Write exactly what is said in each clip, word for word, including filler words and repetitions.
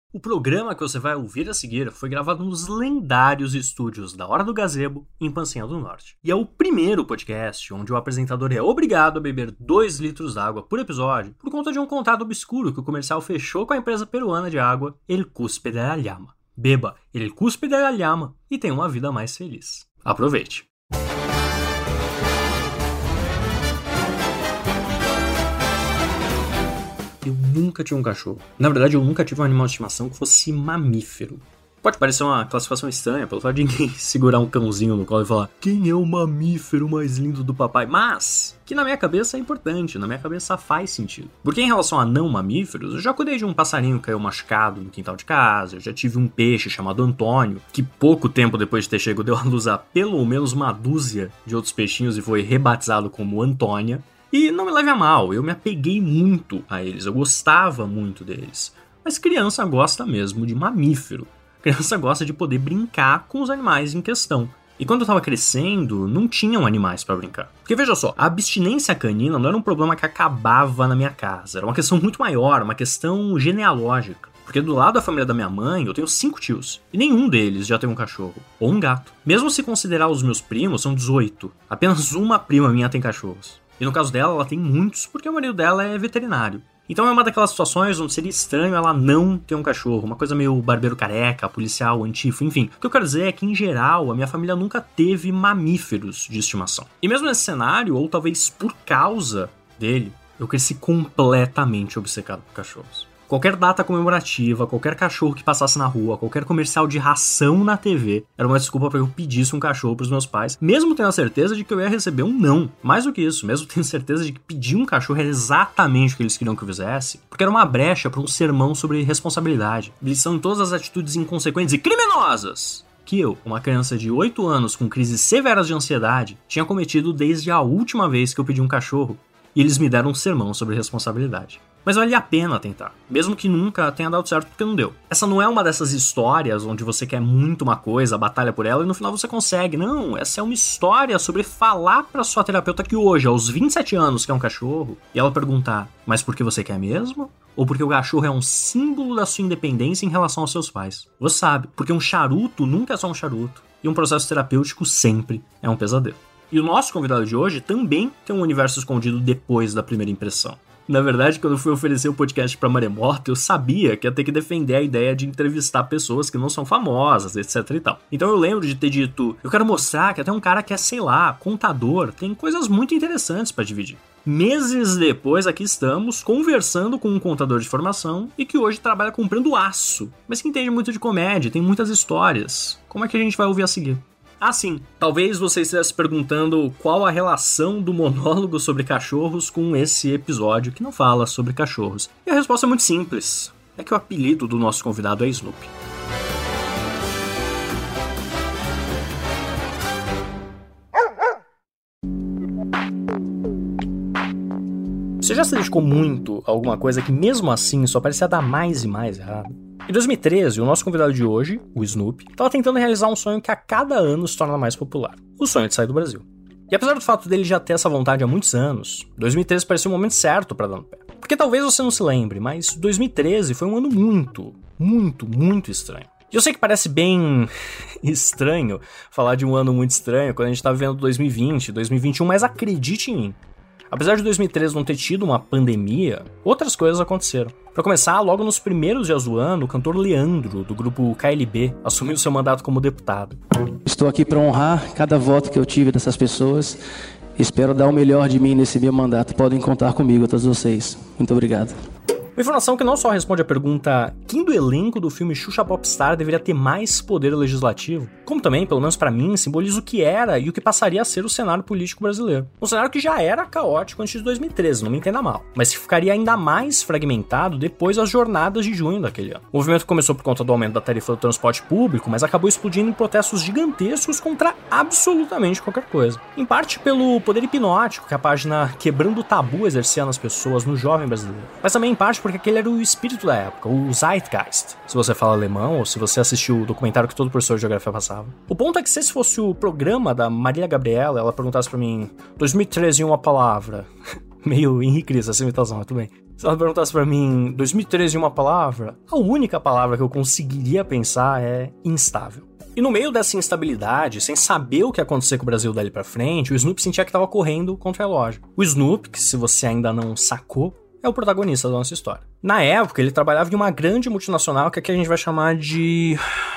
O programa que você vai ouvir a seguir foi gravado nos lendários estúdios da Hora do Gazebo, em Pancinha do Norte. E é o primeiro podcast onde o apresentador é obrigado a beber dois litros d'água por episódio por conta de um contrato obscuro que o comercial fechou com a empresa peruana de água El Cuspe de la Llama. Beba El Cuspe de la Llama e tenha uma vida mais feliz. Aproveite! Eu nunca tive um cachorro. Na verdade, eu nunca tive um animal de estimação que fosse mamífero. Pode parecer uma classificação estranha, pelo fato de ninguém segurar um cãozinho no colo e falar quem é o mamífero mais lindo do papai? Mas, que na minha cabeça é importante, na minha cabeça faz sentido. Porque em relação a não mamíferos, eu já cuidei de um passarinho que caiu machucado no quintal de casa, eu já tive um peixe chamado Antônio, que pouco tempo depois de ter chegado deu a luz a pelo menos uma dúzia de outros peixinhos e foi rebatizado como Antônia. E não me leve a mal, eu me apeguei muito a eles, eu gostava muito deles. Mas criança gosta mesmo de mamífero. Criança gosta de poder brincar com os animais em questão. E quando eu tava crescendo, não tinham animais pra brincar. Porque veja só, a abstinência canina não era um problema que acabava na minha casa. Era uma questão muito maior, uma questão genealógica. Porque do lado da família da minha mãe, eu tenho cinco tios. E nenhum deles já tem um cachorro. Ou um gato. Mesmo se considerar os meus primos, são dezoito. Apenas uma prima minha tem cachorros. E no caso dela, ela tem muitos, porque o marido dela é veterinário. Então é uma daquelas situações onde seria estranho ela não ter um cachorro. Uma coisa meio barbeiro careca, policial, antifo, enfim. O que eu quero dizer é que, em geral, a minha família nunca teve mamíferos de estimação. E mesmo nesse cenário, ou talvez por causa dele, eu cresci completamente obcecado por cachorros. Qualquer data comemorativa, qualquer cachorro que passasse na rua, qualquer comercial de ração na T V, era uma desculpa para eu pedisse um cachorro pros meus pais, mesmo tendo a certeza de que eu ia receber um não. Mais do que isso, mesmo tendo certeza de que pedir um cachorro era exatamente o que eles queriam que eu fizesse, porque era uma brecha para um sermão sobre responsabilidade, lição em todas as atitudes inconsequentes e criminosas que eu, uma criança de oito anos com crises severas de ansiedade, tinha cometido desde a última vez que eu pedi um cachorro, e eles me deram um sermão sobre responsabilidade. Mas vale a pena tentar, mesmo que nunca tenha dado certo porque não deu. Essa não é uma dessas histórias onde você quer muito uma coisa, batalha por ela e no final você consegue. Não, essa é uma história sobre falar pra sua terapeuta que hoje, aos vinte e sete anos, quer um cachorro, e ela perguntar, mas por que você quer mesmo? Ou porque o cachorro é um símbolo da sua independência em relação aos seus pais? Você sabe, porque um charuto nunca é só um charuto, e um processo terapêutico sempre é um pesadelo. E o nosso convidado de hoje também tem um universo escondido depois da primeira impressão. Na verdade, quando eu fui oferecer o podcast pra Maremoto, eu sabia que ia ter que defender a ideia de entrevistar pessoas que não são famosas, etc e tal. Então eu lembro de ter dito, eu quero mostrar que até um cara que é, sei lá, contador, tem coisas muito interessantes pra dividir. Meses depois, aqui estamos, conversando com um contador de formação e que hoje trabalha comprando aço, mas que entende muito de comédia, tem muitas histórias. Como é que a gente vai ouvir a seguir? Ah, sim. Talvez você estivesse perguntando qual a relação do monólogo sobre cachorros com esse episódio que não fala sobre cachorros. E a resposta é muito simples. É que o apelido do nosso convidado é Snoopy. Você já se dedicou muito a alguma coisa que mesmo assim só parecia dar mais e mais errado? Em dois mil e treze, o nosso convidado de hoje, o Snoopy, estava tentando realizar um sonho que a cada ano se torna mais popular. O sonho de sair do Brasil. E apesar do fato dele já ter essa vontade há muitos anos, dois mil e treze parecia o momento certo para dar no pé. Porque talvez você não se lembre, mas dois mil e treze foi um ano muito, muito, muito estranho. E eu sei que parece bem estranho falar de um ano muito estranho quando a gente tá vivendo dois mil e vinte, dois mil e vinte e um, mas acredite em mim. Apesar de dois mil e treze não ter tido uma pandemia, outras coisas aconteceram. Pra começar, logo nos primeiros dias do ano, o cantor Leandro, do grupo K L B, assumiu seu mandato como deputado. Estou aqui para honrar cada voto que eu tive dessas pessoas. Espero dar o melhor de mim nesse meu mandato. Podem contar comigo, todos vocês. Muito obrigado. Uma informação que não só responde à pergunta quem do elenco do filme Xuxa Popstar deveria ter mais poder legislativo, como também, pelo menos pra mim, simboliza o que era e o que passaria a ser o cenário político brasileiro. Um cenário que já era caótico antes de dois mil e treze, não me entenda mal, mas que ficaria ainda mais fragmentado depois das jornadas de junho daquele ano. O movimento começou por conta do aumento da tarifa do transporte público, mas acabou explodindo em protestos gigantescos contra absolutamente qualquer coisa. Em parte pelo poder hipnótico que a página Quebrando o Tabu exercia nas pessoas, no jovem brasileiro, mas também em parte porque aquele era o espírito da época, o Zeitgeist, se você fala alemão ou se você assistiu o documentário que todo professor de geografia passava. O ponto é que se esse fosse o programa da Marília Gabriela, ela perguntasse pra mim, dois mil e treze em uma palavra, meio Henrique Cristo essa imitação, mas tudo bem. Se ela perguntasse pra mim, dois mil e treze em uma palavra, a única palavra que eu conseguiria pensar é instável. E no meio dessa instabilidade, sem saber o que ia acontecer com o Brasil dali pra frente, o Snoopy sentia que tava correndo contra a relógio. O Snoopy, que se você ainda não sacou, é o protagonista da nossa história. Na época, ele trabalhava em uma grande multinacional que aqui a gente vai chamar de...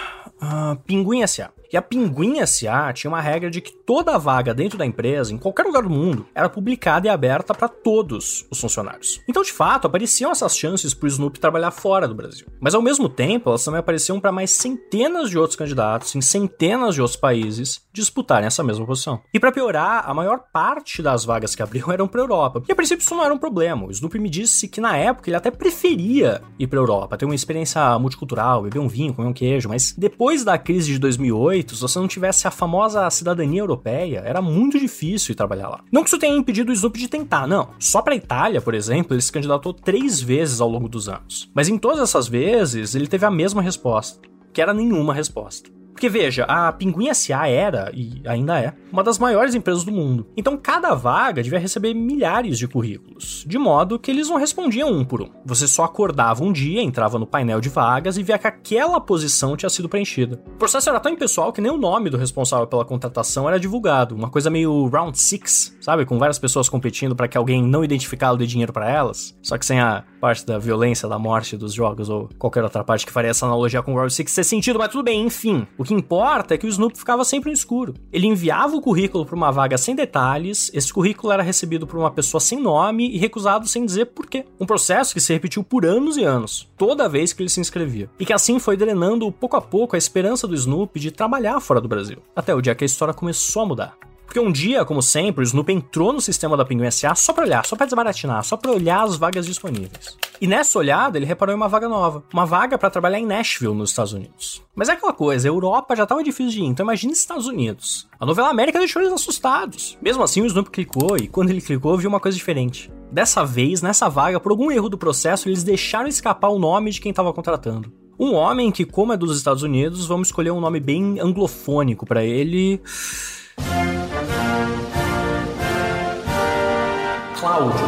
Uh, Pinguim S A. E a Pinguim S A tinha uma regra de que toda vaga dentro da empresa, em qualquer lugar do mundo, era publicada e aberta para todos os funcionários. Então, de fato, apareciam essas chances pro Snoopy trabalhar fora do Brasil. Mas, ao mesmo tempo, elas também apareciam para mais centenas de outros candidatos em centenas de outros países disputarem essa mesma posição. E para piorar, a maior parte das vagas que abriam eram para Europa. E, a princípio, isso não era um problema. O Snoopy me disse que, na época, ele até preferia ir para Europa, ter uma experiência multicultural, beber um vinho, comer um queijo, mas depois da crise de dois mil e oito, se você não tivesse a famosa cidadania europeia, era muito difícil ir trabalhar lá. Não que isso tenha impedido o Snoopy de tentar, não. Só pra Itália, por exemplo, ele se candidatou três vezes ao longo dos anos. Mas em todas essas vezes, ele teve a mesma resposta, que era nenhuma resposta. Porque veja, a Pinguim S A era, e ainda é, uma das maiores empresas do mundo. Então cada vaga devia receber milhares de currículos, de modo que eles não respondiam um por um. Você só acordava um dia, entrava no painel de vagas e via que aquela posição tinha sido preenchida. O processo era tão impessoal que nem o nome do responsável pela contratação era divulgado, uma coisa meio round six, sabe? Com várias pessoas competindo para que alguém não identificado dê dinheiro para elas, só que sem a parte da violência, da morte dos jogos ou qualquer outra parte que faria essa analogia com o round six ter sentido, mas tudo bem, enfim. O que importa é que o Snoopy ficava sempre no escuro. Ele enviava o currículo para uma vaga sem detalhes, esse currículo era recebido por uma pessoa sem nome e recusado sem dizer por quê. Um processo que se repetiu por anos e anos, toda vez que ele se inscrevia. E que assim foi drenando pouco a pouco a esperança do Snoopy de trabalhar fora do Brasil. Até o dia que a história começou a mudar. Porque um dia, como sempre, o Snoopy entrou no sistema da Pinguim S A só pra olhar, só pra desbaratinar, só pra olhar as vagas disponíveis. E nessa olhada, ele reparou em uma vaga nova. Uma vaga pra trabalhar em Nashville, nos Estados Unidos. Mas é aquela coisa, a Europa já tava difícil de ir, então imagina Estados Unidos. A novela América deixou eles assustados. Mesmo assim, o Snoopy clicou e quando ele clicou, viu uma coisa diferente. Dessa vez, nessa vaga, por algum erro do processo, eles deixaram escapar o nome de quem tava contratando. Um homem que, como é dos Estados Unidos, vamos escolher um nome bem anglofônico pra ele... Cláudio.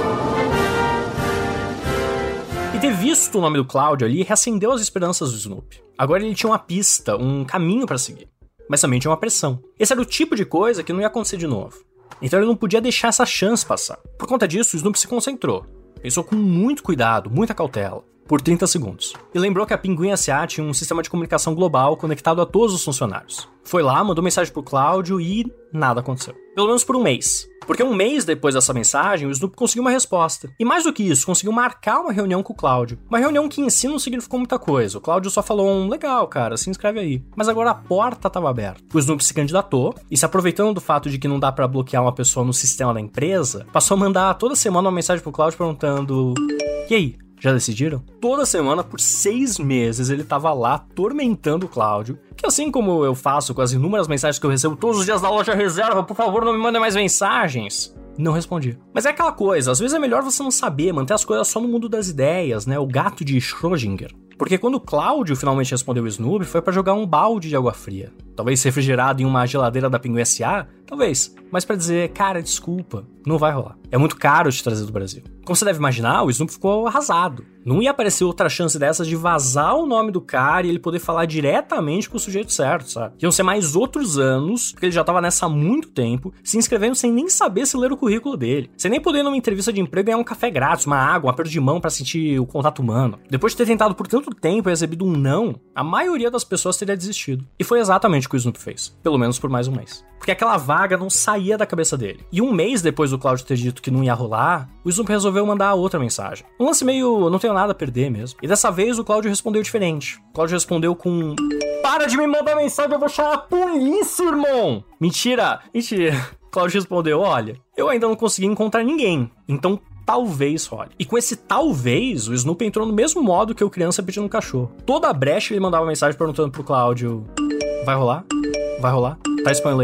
E ter visto o nome do Cláudio ali reacendeu as esperanças do Snoopy. Agora ele tinha uma pista, um caminho pra seguir. Mas também tinha uma pressão. Esse era o tipo de coisa que não ia acontecer de novo. Então ele não podia deixar essa chance passar. Por conta disso, o Snoopy se concentrou. Pensou com muito cuidado, muita cautela, por trinta segundos. E lembrou que a Pinguim S A tinha um sistema de comunicação global conectado a todos os funcionários. Foi lá, mandou mensagem pro Cláudio e nada aconteceu. Pelo menos por um mês. Porque um mês depois dessa mensagem, o Snoopy conseguiu uma resposta. E mais do que isso, conseguiu marcar uma reunião com o Cláudio. Uma reunião que em si não significou muita coisa. O Cláudio só falou um, legal, cara, se inscreve aí. Mas agora a porta estava aberta. O Snoopy se candidatou e, se aproveitando do fato de que não dá pra bloquear uma pessoa no sistema da empresa, passou a mandar toda semana uma mensagem pro Cláudio perguntando: e aí? Já decidiram? Toda semana, por seis meses, ele tava lá atormentando o Cláudio, que assim como eu faço com as inúmeras mensagens que eu recebo todos os dias da loja reserva, por favor, não me mandem mais mensagens. Não respondi. Mas é aquela coisa, às vezes é melhor você não saber, manter as coisas só no mundo das ideias, né? O gato de Schrödinger. Porque quando o Cláudio finalmente respondeu o Snoopy, foi pra jogar um balde de água fria. Talvez refrigerado em uma geladeira da Pinguim S A, talvez. Mas pra dizer, cara, desculpa, não vai rolar. É muito caro te trazer do Brasil. Como você deve imaginar, o Snoopy ficou arrasado. Não ia aparecer outra chance dessas de vazar o nome do cara e ele poder falar diretamente com o sujeito certo, sabe? Iam ser mais outros anos, porque ele já tava nessa há muito tempo, se inscrevendo sem nem saber se ler o currículo dele. Sem nem poder, numa entrevista de emprego, ganhar um café grátis, uma água, um aperto de mão pra sentir o contato humano. Depois de ter tentado por tanto tempo e recebido um não, a maioria das pessoas teria desistido. E foi exatamente o que o Snoopy fez. Pelo menos por mais um mês. Porque aquela vaga não saía da cabeça dele. E um mês depois do Cláudio ter dito que não ia rolar, o Snoopy resolveu mandar outra mensagem. Um lance meio, não tenho nada a perder mesmo. E dessa vez o Cláudio respondeu diferente. O Cláudio respondeu com: para de me mandar mensagem, eu vou chamar a polícia, irmão! Mentira, mentira. O Cláudio respondeu: olha, eu ainda não consegui encontrar ninguém, então talvez role. E com esse talvez, o Snoopy entrou no mesmo modo que o criança pedindo um cachorro. Toda a brecha ele mandava mensagem perguntando pro Cláudio: vai rolar? Vai rolar? Tá spam leite.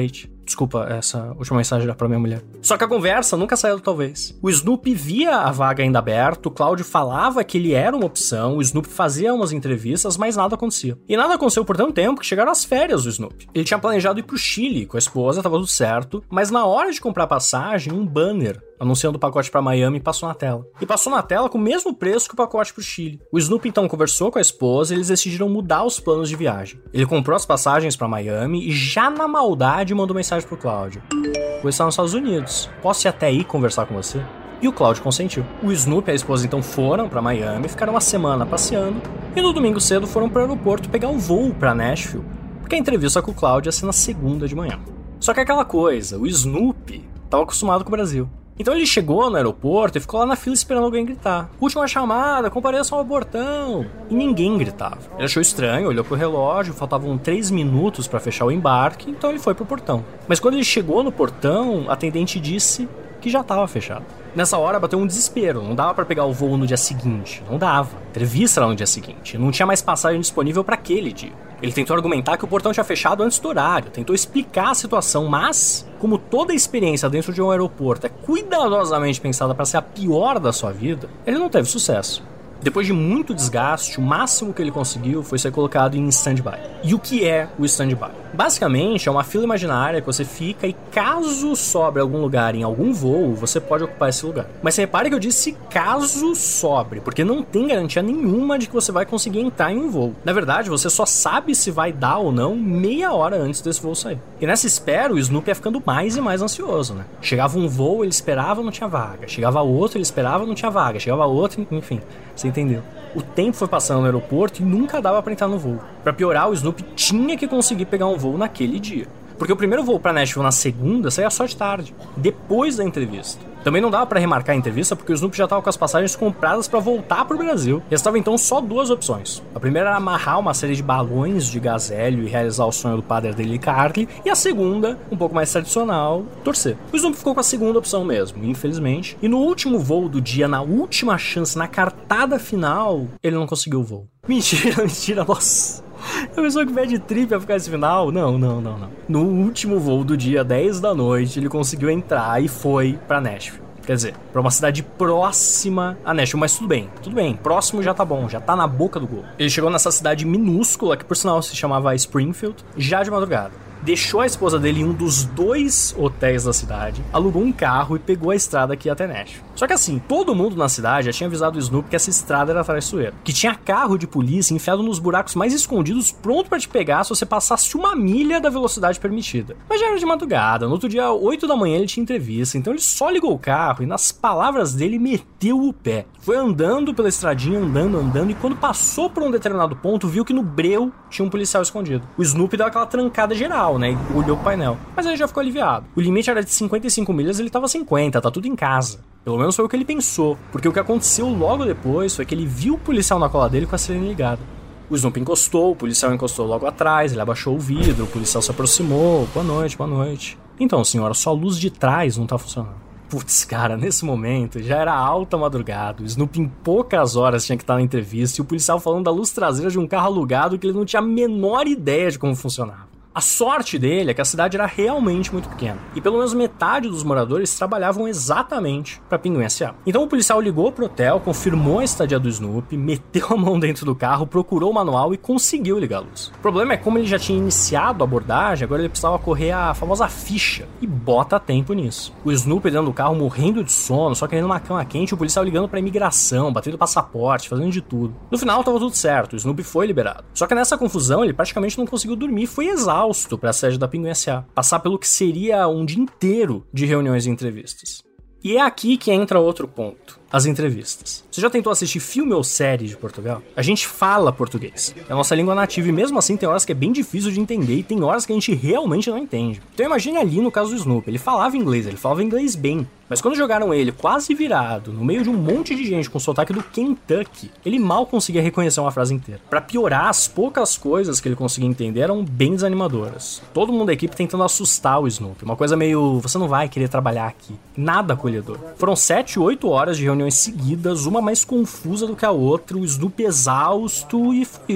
Desculpa, essa última mensagem era pra minha mulher. Só que a conversa nunca saiu do talvez. O Snoopy via a vaga ainda aberta, o Cláudio falava que ele era uma opção, o Snoopy fazia umas entrevistas, mas nada acontecia. E nada aconteceu por tanto tempo que chegaram as férias do Snoopy. Ele tinha planejado ir pro Chile com a esposa, tava tudo certo, mas na hora de comprar passagem, um banner anunciando o pacote pra Miami passou na tela. E passou na tela com o mesmo preço que o pacote pro Chile. O Snoopy então conversou com a esposa e eles decidiram mudar os planos de viagem. Ele comprou as passagens pra Miami e já na maldade mandou mensagem pro Cláudio. Vou estar nos Estados Unidos. Posso ir até aí conversar com você? E o Cláudio consentiu. O Snoopy e a esposa então foram pra Miami, ficaram uma semana passeando e no domingo cedo foram pro aeroporto pegar um voo pra Nashville, porque a entrevista com o Cláudio ia ser na segunda de manhã. Só que aquela coisa, o Snoopy tava acostumado com o Brasil. Então ele chegou no aeroporto e ficou lá na fila esperando alguém gritar. Última chamada, compareçam ao portão. E ninguém gritava. Ele achou estranho, olhou pro relógio, faltavam três minutos pra fechar o embarque, então ele foi pro portão. Mas quando ele chegou no portão, a atendente disse que já estava fechado. Nessa hora bateu um desespero, não dava pra pegar o voo no dia seguinte, não dava. Entrevista lá no dia seguinte, não tinha mais passagem disponível pra aquele dia. Ele tentou argumentar que o portão tinha fechado antes do horário, tentou explicar a situação, mas, como toda experiência dentro de um aeroporto é cuidadosamente pensada para ser a pior da sua vida, ele não teve sucesso. Depois de muito desgaste, o máximo que ele conseguiu foi ser colocado em stand-by. E o que é o stand-by? Basicamente, é uma fila imaginária que você fica e caso sobre algum lugar em algum voo, você pode ocupar esse lugar. Mas você repare que eu disse caso sobre, porque não tem garantia nenhuma de que você vai conseguir entrar em um voo. Na verdade, você só sabe se vai dar ou não meia hora antes desse voo sair. E nessa espera, o Snoopy ia ficando mais e mais ansioso, né? Chegava um voo, ele esperava, não tinha vaga. Chegava outro, ele esperava, não tinha vaga. Chegava outro, enfim, você entendeu. O tempo foi passando no aeroporto e nunca dava pra entrar no voo. Pra piorar, o Snoopy tinha que conseguir pegar um voo naquele dia. Porque o primeiro voo pra Nashville na segunda saía só de tarde, depois da entrevista. Também não dava pra remarcar a entrevista porque o Snoopy já tava com as passagens compradas pra voltar pro Brasil. Restavam então só duas opções. A primeira era amarrar uma série de balões de gás hélio e realizar o sonho do padre dele, Carly. E a segunda, um pouco mais tradicional, torcer. O Snoopy ficou com a segunda opção mesmo, infelizmente. E no último voo do dia, na última chance, na cartada final, ele não conseguiu o voo. Mentira, mentira, nossa. A pessoa que pede trip a ficar esse final? Não, não, não, não. No último voo do dia, dez da noite, ele conseguiu entrar e foi pra Nashville. Quer dizer, pra uma cidade próxima a Nashville, mas tudo bem, tudo bem. Próximo já tá bom, já tá na boca do gol. Ele chegou nessa cidade minúscula, que por sinal se chamava Springfield, já de madrugada. Deixou a esposa dele em um dos dois hotéis da cidade, alugou um carro e pegou a estrada aqui até Nashville. Só que assim, todo mundo na cidade já tinha avisado o Snoopy que essa estrada era traiçoeira, que tinha carro de polícia enfiado nos buracos mais escondidos pronto pra te pegar se você passasse uma milha da velocidade permitida. Mas já era de madrugada, no outro dia, oito da manhã, ele tinha entrevista, então ele só ligou o carro e nas palavras dele meteu o pé. Foi andando pela estradinha, andando, andando, e quando passou por um determinado ponto, viu que no breu tinha um policial escondido. O Snoopy deu aquela trancada geral, né, e olhou o painel. Mas ele já ficou aliviado. O limite era de cinquenta e cinco milhas, ele tava cinquenta, tá tudo em casa. Pelo menos foi o que ele pensou, porque o que aconteceu logo depois foi que ele viu o policial na cola dele com a sirene ligada. O Snoopy encostou, o policial encostou logo atrás, ele abaixou o vidro, o policial se aproximou. Boa noite, boa noite. Então, senhora, só a luz de trás não tá funcionando. Putz, cara, nesse momento já era alta madrugada, o Snoopy em poucas horas tinha que estar na entrevista e o policial falando da luz traseira de um carro alugado que ele não tinha a menor ideia de como funcionava. A sorte dele é que a cidade era realmente muito pequena, e pelo menos metade dos moradores trabalhavam exatamente para Pinguim S A. Então o policial ligou pro hotel, confirmou a estadia do Snoopy, meteu a mão dentro do carro, procurou o manual e conseguiu ligar a luz. O problema é que como ele já tinha iniciado a abordagem, agora ele precisava correr a famosa ficha, e bota tempo nisso. O Snoopy dentro do carro morrendo de sono, só querendo uma cama quente, o policial ligando pra imigração, batendo passaporte, fazendo de tudo. No final tava tudo certo, o Snoopy foi liberado. Só que nessa confusão ele praticamente não conseguiu dormir, foi exausto para a sede da Pinguim S A, passar pelo que seria um dia inteiro de reuniões e entrevistas. E é aqui que entra outro ponto, as entrevistas. Você já tentou assistir filme ou série de Portugal? A gente fala português, é a nossa língua nativa e mesmo assim tem horas que é bem difícil de entender e tem horas que a gente realmente não entende. Então imagine ali no caso do Snoopy, ele falava inglês, ele falava inglês bem, mas quando jogaram ele quase virado, no meio de um monte de gente com sotaque do Kentucky, ele mal conseguia reconhecer uma frase inteira. Pra piorar, as poucas coisas que ele conseguia entender eram bem desanimadoras. Todo mundo da equipe tentando assustar o Snoopy, uma coisa meio, você não vai querer trabalhar aqui. Nada acolhedor. Foram sete, oito horas de reuniões seguidas, uma mais confusa do que a outra, o Snoopy exausto, e foi isso.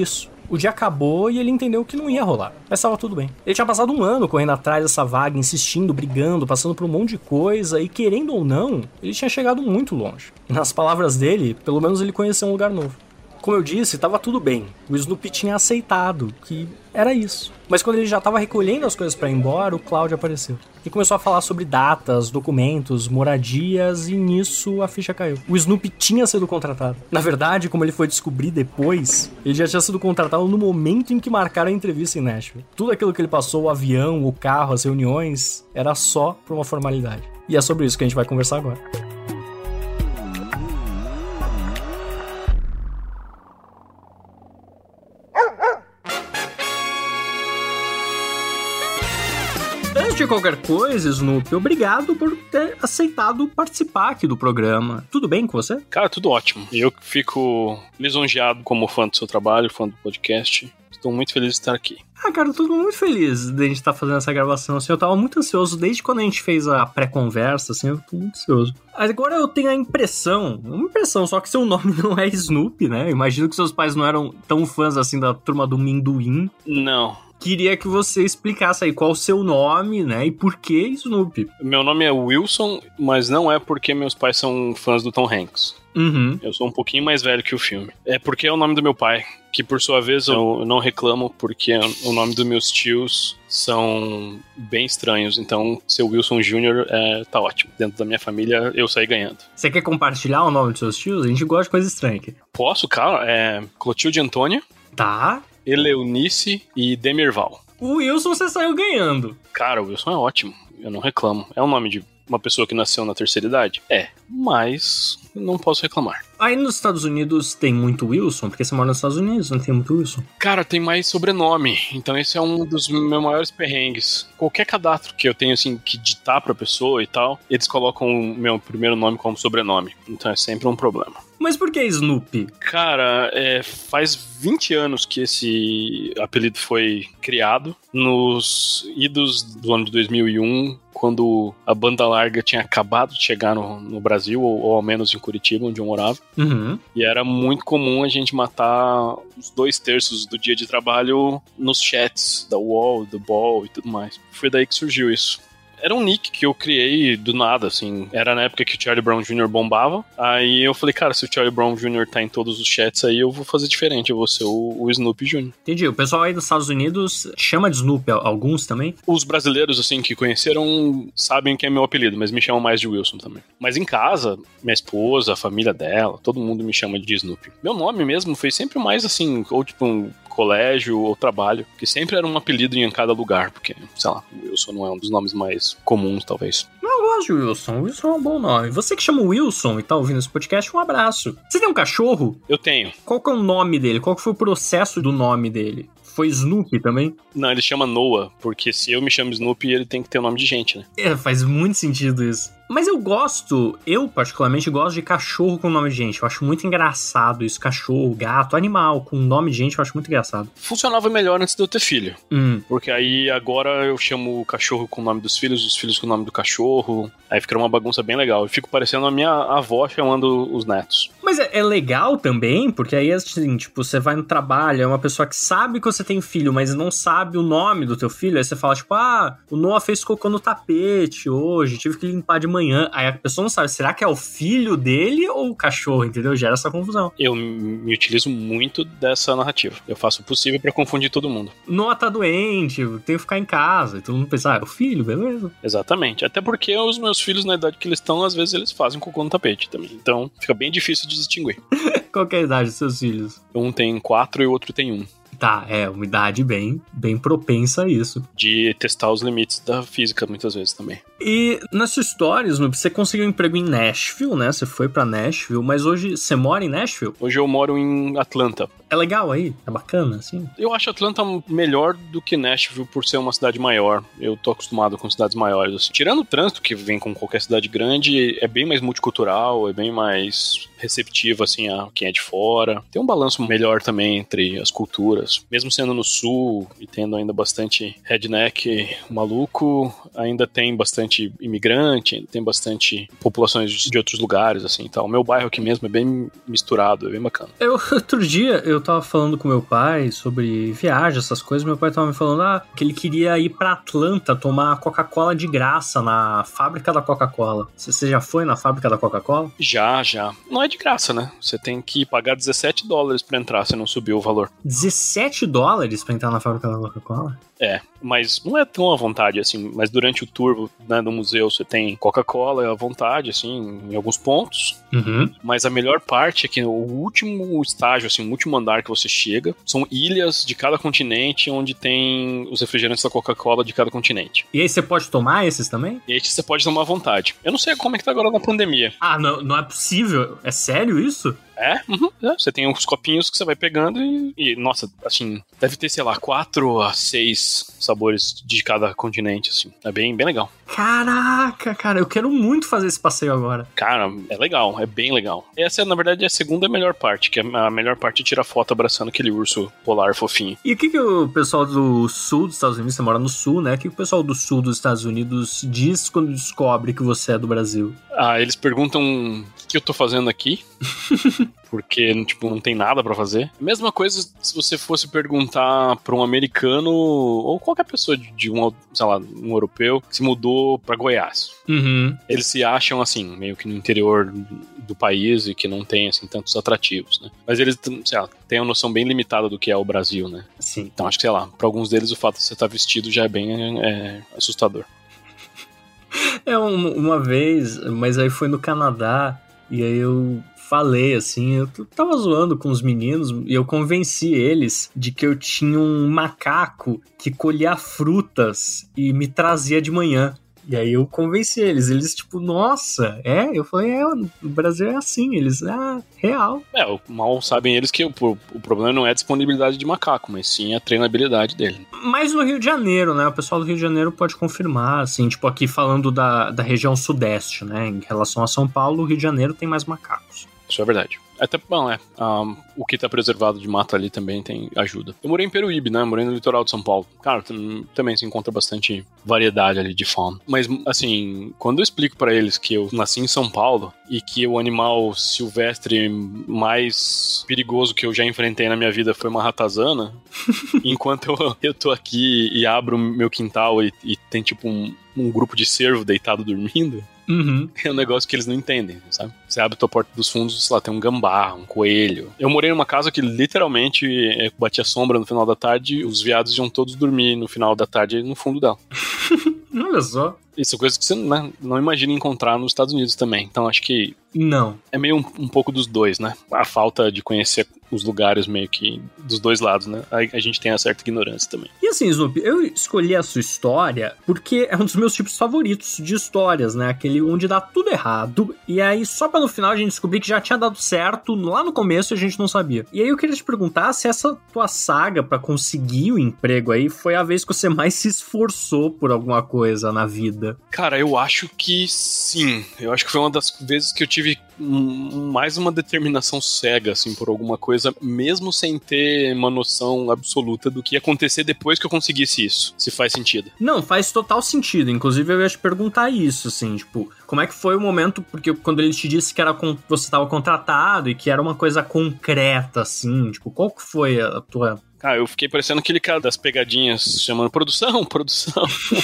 O dia acabou e ele entendeu que não ia rolar, mas estava tudo bem. Ele tinha passado um ano correndo atrás dessa vaga, insistindo, brigando, passando por um monte de coisa e, querendo ou não, ele tinha chegado muito longe. E nas palavras dele, pelo menos ele conheceu um lugar novo. Como eu disse, estava tudo bem. O Snoopy tinha aceitado que era isso. Mas quando ele já estava recolhendo as coisas para ir embora, o Cláudio apareceu. E começou a falar sobre datas, documentos, moradias, e nisso a ficha caiu. O Snoopy tinha sido contratado. Na verdade, como ele foi descobrir depois, ele já tinha sido contratado no momento em que marcaram a entrevista em Nashville. Tudo aquilo que ele passou, o avião, o carro, as reuniões, era só por uma formalidade. E é sobre isso que a gente vai conversar agora. Antes de qualquer coisa, Snoopy, obrigado por ter aceitado participar aqui do programa. Tudo bem com você? Cara, tudo ótimo. Eu fico lisonjeado como fã do seu trabalho, fã do podcast. Estou muito feliz de estar aqui. Ah, cara, eu tô muito feliz de a gente estar fazendo essa gravação. Assim, eu tava muito ansioso desde quando a gente fez a pré-conversa, assim, eu tô muito ansioso. Agora eu tenho a impressão, uma impressão, só que seu nome não é Snoopy, né? Eu imagino que seus pais não eram tão fãs, assim, da turma do Minduim. Não. Queria que você explicasse aí qual o seu nome, né, e por que Snoopy. Meu nome é Wilson, mas não é porque meus pais são fãs do Tom Hanks. Uhum. Eu sou um pouquinho mais velho que o filme. É porque é o nome do meu pai, que por sua vez eu não reclamo, porque o nome dos meus tios são bem estranhos. Então, ser Wilson Júnior é, tá ótimo. Dentro da minha família, eu saí ganhando. Você quer compartilhar o nome dos seus tios? A gente gosta de coisa estranha aqui. Posso, cara? É Clotilde Antônia. Tá. Eleunice e Demirval. O Wilson você saiu ganhando. Cara, o Wilson é ótimo. Eu não reclamo. É o nome de uma pessoa que nasceu na terceira idade? É. Mas não posso reclamar. Aí nos Estados Unidos tem muito Wilson? Porque você mora nos Estados Unidos, não tem muito Wilson. Cara, tem mais sobrenome. Então esse é um dos meus maiores perrengues. Qualquer cadastro que eu tenho, assim, que ditar pra pessoa e tal, eles colocam o meu primeiro nome como sobrenome. Então é sempre um problema. Mas por que Snoopy? Cara, é, faz vinte anos que esse apelido foi criado. Nos idos do ano de dois mil e um, quando a banda larga tinha acabado de chegar no, no Brasil, ou, ou ao menos em Curitiba, onde eu morava. Uhum. E era muito comum a gente matar os dois terços do dia de trabalho nos chats da U O L, do B O L e tudo mais. Foi daí que surgiu isso. Era um nick que eu criei do nada, assim. Era na época que o Charlie Brown Júnior bombava. Aí eu falei, cara, se o Charlie Brown Júnior tá em todos os chats aí, eu vou fazer diferente. Eu vou ser o, o Snoopy Júnior Entendi. O pessoal aí dos Estados Unidos chama de Snoopy, alguns também? Os brasileiros, assim, que conheceram sabem que é meu apelido, mas me chamam mais de Wilson também. Mas em casa, minha esposa, a família dela, todo mundo me chama de Snoopy. Meu nome mesmo foi sempre mais, assim, ou tipo um colégio ou trabalho, que sempre era um apelido em cada lugar, porque, sei lá, Wilson não é um dos nomes mais comuns, talvez. Não, eu gosto de Wilson. Wilson é um bom nome. Você que chama Wilson e tá ouvindo esse podcast, um abraço. Você tem um cachorro? Eu tenho. Qual que é o nome dele? Qual que foi o processo do nome dele? Foi Snoopy também? Não, ele chama Noah, porque se eu me chamo Snoopy, ele tem que ter o nome de gente, né? É, faz muito sentido isso. Mas eu gosto, eu particularmente gosto de cachorro com nome de gente. Eu acho muito engraçado isso. Cachorro, gato, animal com nome de gente, eu acho muito engraçado. Funcionava melhor antes de eu ter filho. Hum. Porque aí agora eu chamo o cachorro com o nome dos filhos, os filhos com o nome do cachorro. Aí fica uma bagunça bem legal. Eu fico parecendo a minha avó chamando os netos. Mas é, é legal também, porque aí assim, tipo, você vai no trabalho, é uma pessoa que sabe que você tem filho, mas não sabe o nome do teu filho. Aí você fala, tipo, ah, o Noah fez cocô no tapete hoje, tive que limpar de manhã. Aí a pessoa não sabe, será que é o filho dele ou o cachorro, entendeu? Gera essa confusão. Eu me utilizo muito dessa narrativa. Eu faço o possível pra confundir todo mundo. Noah tá doente, tem que ficar em casa. E todo mundo pensa, ah, é o filho, beleza. Exatamente. Até porque os meus filhos, na idade que eles estão, às vezes eles fazem cocô no tapete também. Então fica bem difícil de distinguir. Qual que é a idade dos seus filhos? Um tem quatro e o outro tem um. Tá, é uma idade bem, bem propensa a isso. De testar os limites da física, muitas vezes, também. E nas suas histórias, você conseguiu um emprego em Nashville, né? Você foi pra Nashville, mas hoje você mora em Nashville? Hoje eu moro em Atlanta. É legal aí? É bacana, assim? Eu acho Atlanta melhor do que Nashville por ser uma cidade maior. Eu tô acostumado com cidades maiores, assim. Tirando o trânsito que vem com qualquer cidade grande, é bem mais multicultural, é bem mais receptivo, assim, a quem é de fora. Tem um balanço melhor também entre as culturas. Mesmo sendo no sul e tendo ainda bastante redneck maluco, ainda tem bastante imigrante, tem bastante populações de outros lugares, assim, tal. O meu bairro aqui mesmo é bem misturado, é bem bacana. Eu, outro dia, eu tava falando com meu pai sobre viagem, essas coisas, meu pai tava me falando ah, que ele queria ir pra Atlanta tomar Coca-Cola de graça na fábrica da Coca-Cola. Você já foi na fábrica da Coca-Cola? Já, já. Não é de graça, né? Você tem que pagar dezessete dólares pra entrar, se não subiu o valor. dezessete dólares pra entrar na fábrica da Coca-Cola? É, mas não é tão à vontade, assim, mas durante o tour, né, do museu você tem Coca-Cola à vontade, assim, em alguns pontos, uhum. Mas a melhor parte é que o último estágio, assim, o último andar que você chega, são ilhas de cada continente onde tem os refrigerantes da Coca-Cola de cada continente. E aí você pode tomar esses também? E aí você pode tomar à vontade. Eu não sei como é que tá agora na pandemia. Ah, não, não é possível? É sério isso? É, uhum, é, você tem uns copinhos que você vai pegando e, e, nossa, assim, deve ter, sei lá, quatro a seis sabores de cada continente, assim. É bem, bem legal. Caraca, cara, eu quero muito fazer esse passeio agora. Cara, é legal, é bem legal. Essa, na verdade, é a segunda melhor parte, que é a melhor parte é tirar foto abraçando aquele urso polar fofinho. E o que, que o pessoal do sul dos Estados Unidos, você mora no sul, né? O que, que o pessoal do sul dos Estados Unidos diz quando descobre que você é do Brasil? Ah, eles perguntam o que, que eu tô fazendo aqui, porque, tipo, não tem nada pra fazer. Mesma coisa se você fosse perguntar pra um americano ou qualquer pessoa de, de um, sei lá, um europeu que se mudou pra Goiás. Uhum. Eles se acham, assim, meio que no interior do país e que não tem, assim, tantos atrativos, né? Mas eles, sei lá, têm uma noção bem limitada do que é o Brasil, né? Sim. Então, acho que, sei lá, pra alguns deles o fato de você estar vestido já é bem é, assustador. É, uma, uma vez, mas aí foi no Canadá, e aí eu falei assim, eu tava zoando com os meninos, e eu convenci eles de que eu tinha um macaco que colhia frutas e me trazia de manhã. E aí eu convenci eles, eles tipo, nossa, é? Eu falei, é, o Brasil é assim, eles, ah, real. É, mal sabem eles que o, o problema não é a disponibilidade de macaco, mas sim a treinabilidade dele. Mas no Rio de Janeiro, né, o pessoal do Rio de Janeiro pode confirmar, assim, tipo aqui falando da, da região sudeste, né, em relação a São Paulo, o Rio de Janeiro tem mais macacos. Isso é verdade. Até, bom, é, um, o que tá preservado de mata ali também tem ajuda. Eu morei em Peruíbe, né, morei no litoral de São Paulo. Cara, tam, também se encontra bastante variedade ali de fauna. Mas, assim, quando eu explico pra eles que eu nasci em São Paulo e que o animal silvestre mais perigoso que eu já enfrentei na minha vida foi uma ratazana, enquanto eu, eu tô aqui e abro meu quintal e, e tem, tipo, um, um grupo de cervo deitado dormindo, Uhum. é um negócio que eles não entendem, sabe? Você abre a tua porta dos fundos, sei lá, tem um gambá, um coelho. Eu morei numa casa que literalmente é, batia sombra no final da tarde e os viados iam todos dormir no final da tarde no fundo dela. Olha só. Isso é coisa que você, né, não imagina encontrar nos Estados Unidos também. Então acho que não. É meio um, um pouco dos dois, né? A falta de conhecer os lugares meio que dos dois lados, né? A, a gente tem uma certa ignorância também. E assim, Snoopy, eu escolhi a sua história porque é um dos meus tipos favoritos de histórias, né? Aquele onde dá tudo errado e aí só pra no final a gente descobrir que já tinha dado certo lá no começo e a gente não sabia. E aí eu queria te perguntar se essa tua saga pra conseguir o emprego aí foi a vez que você mais se esforçou por alguma coisa na vida. Cara, eu acho que sim. Eu acho que foi uma das vezes que eu tive um, mais uma determinação cega, assim, por alguma coisa, mesmo sem ter uma noção absoluta do que ia acontecer depois que eu conseguisse isso, se faz sentido. Não, faz total sentido. Inclusive, eu ia te perguntar isso, assim, tipo, como é que foi o momento, porque quando ele te disse que era com, você estava contratado e que era uma coisa concreta, assim, tipo, qual que foi a tua... Ah, eu fiquei parecendo aquele cara das pegadinhas chamando produção, produção.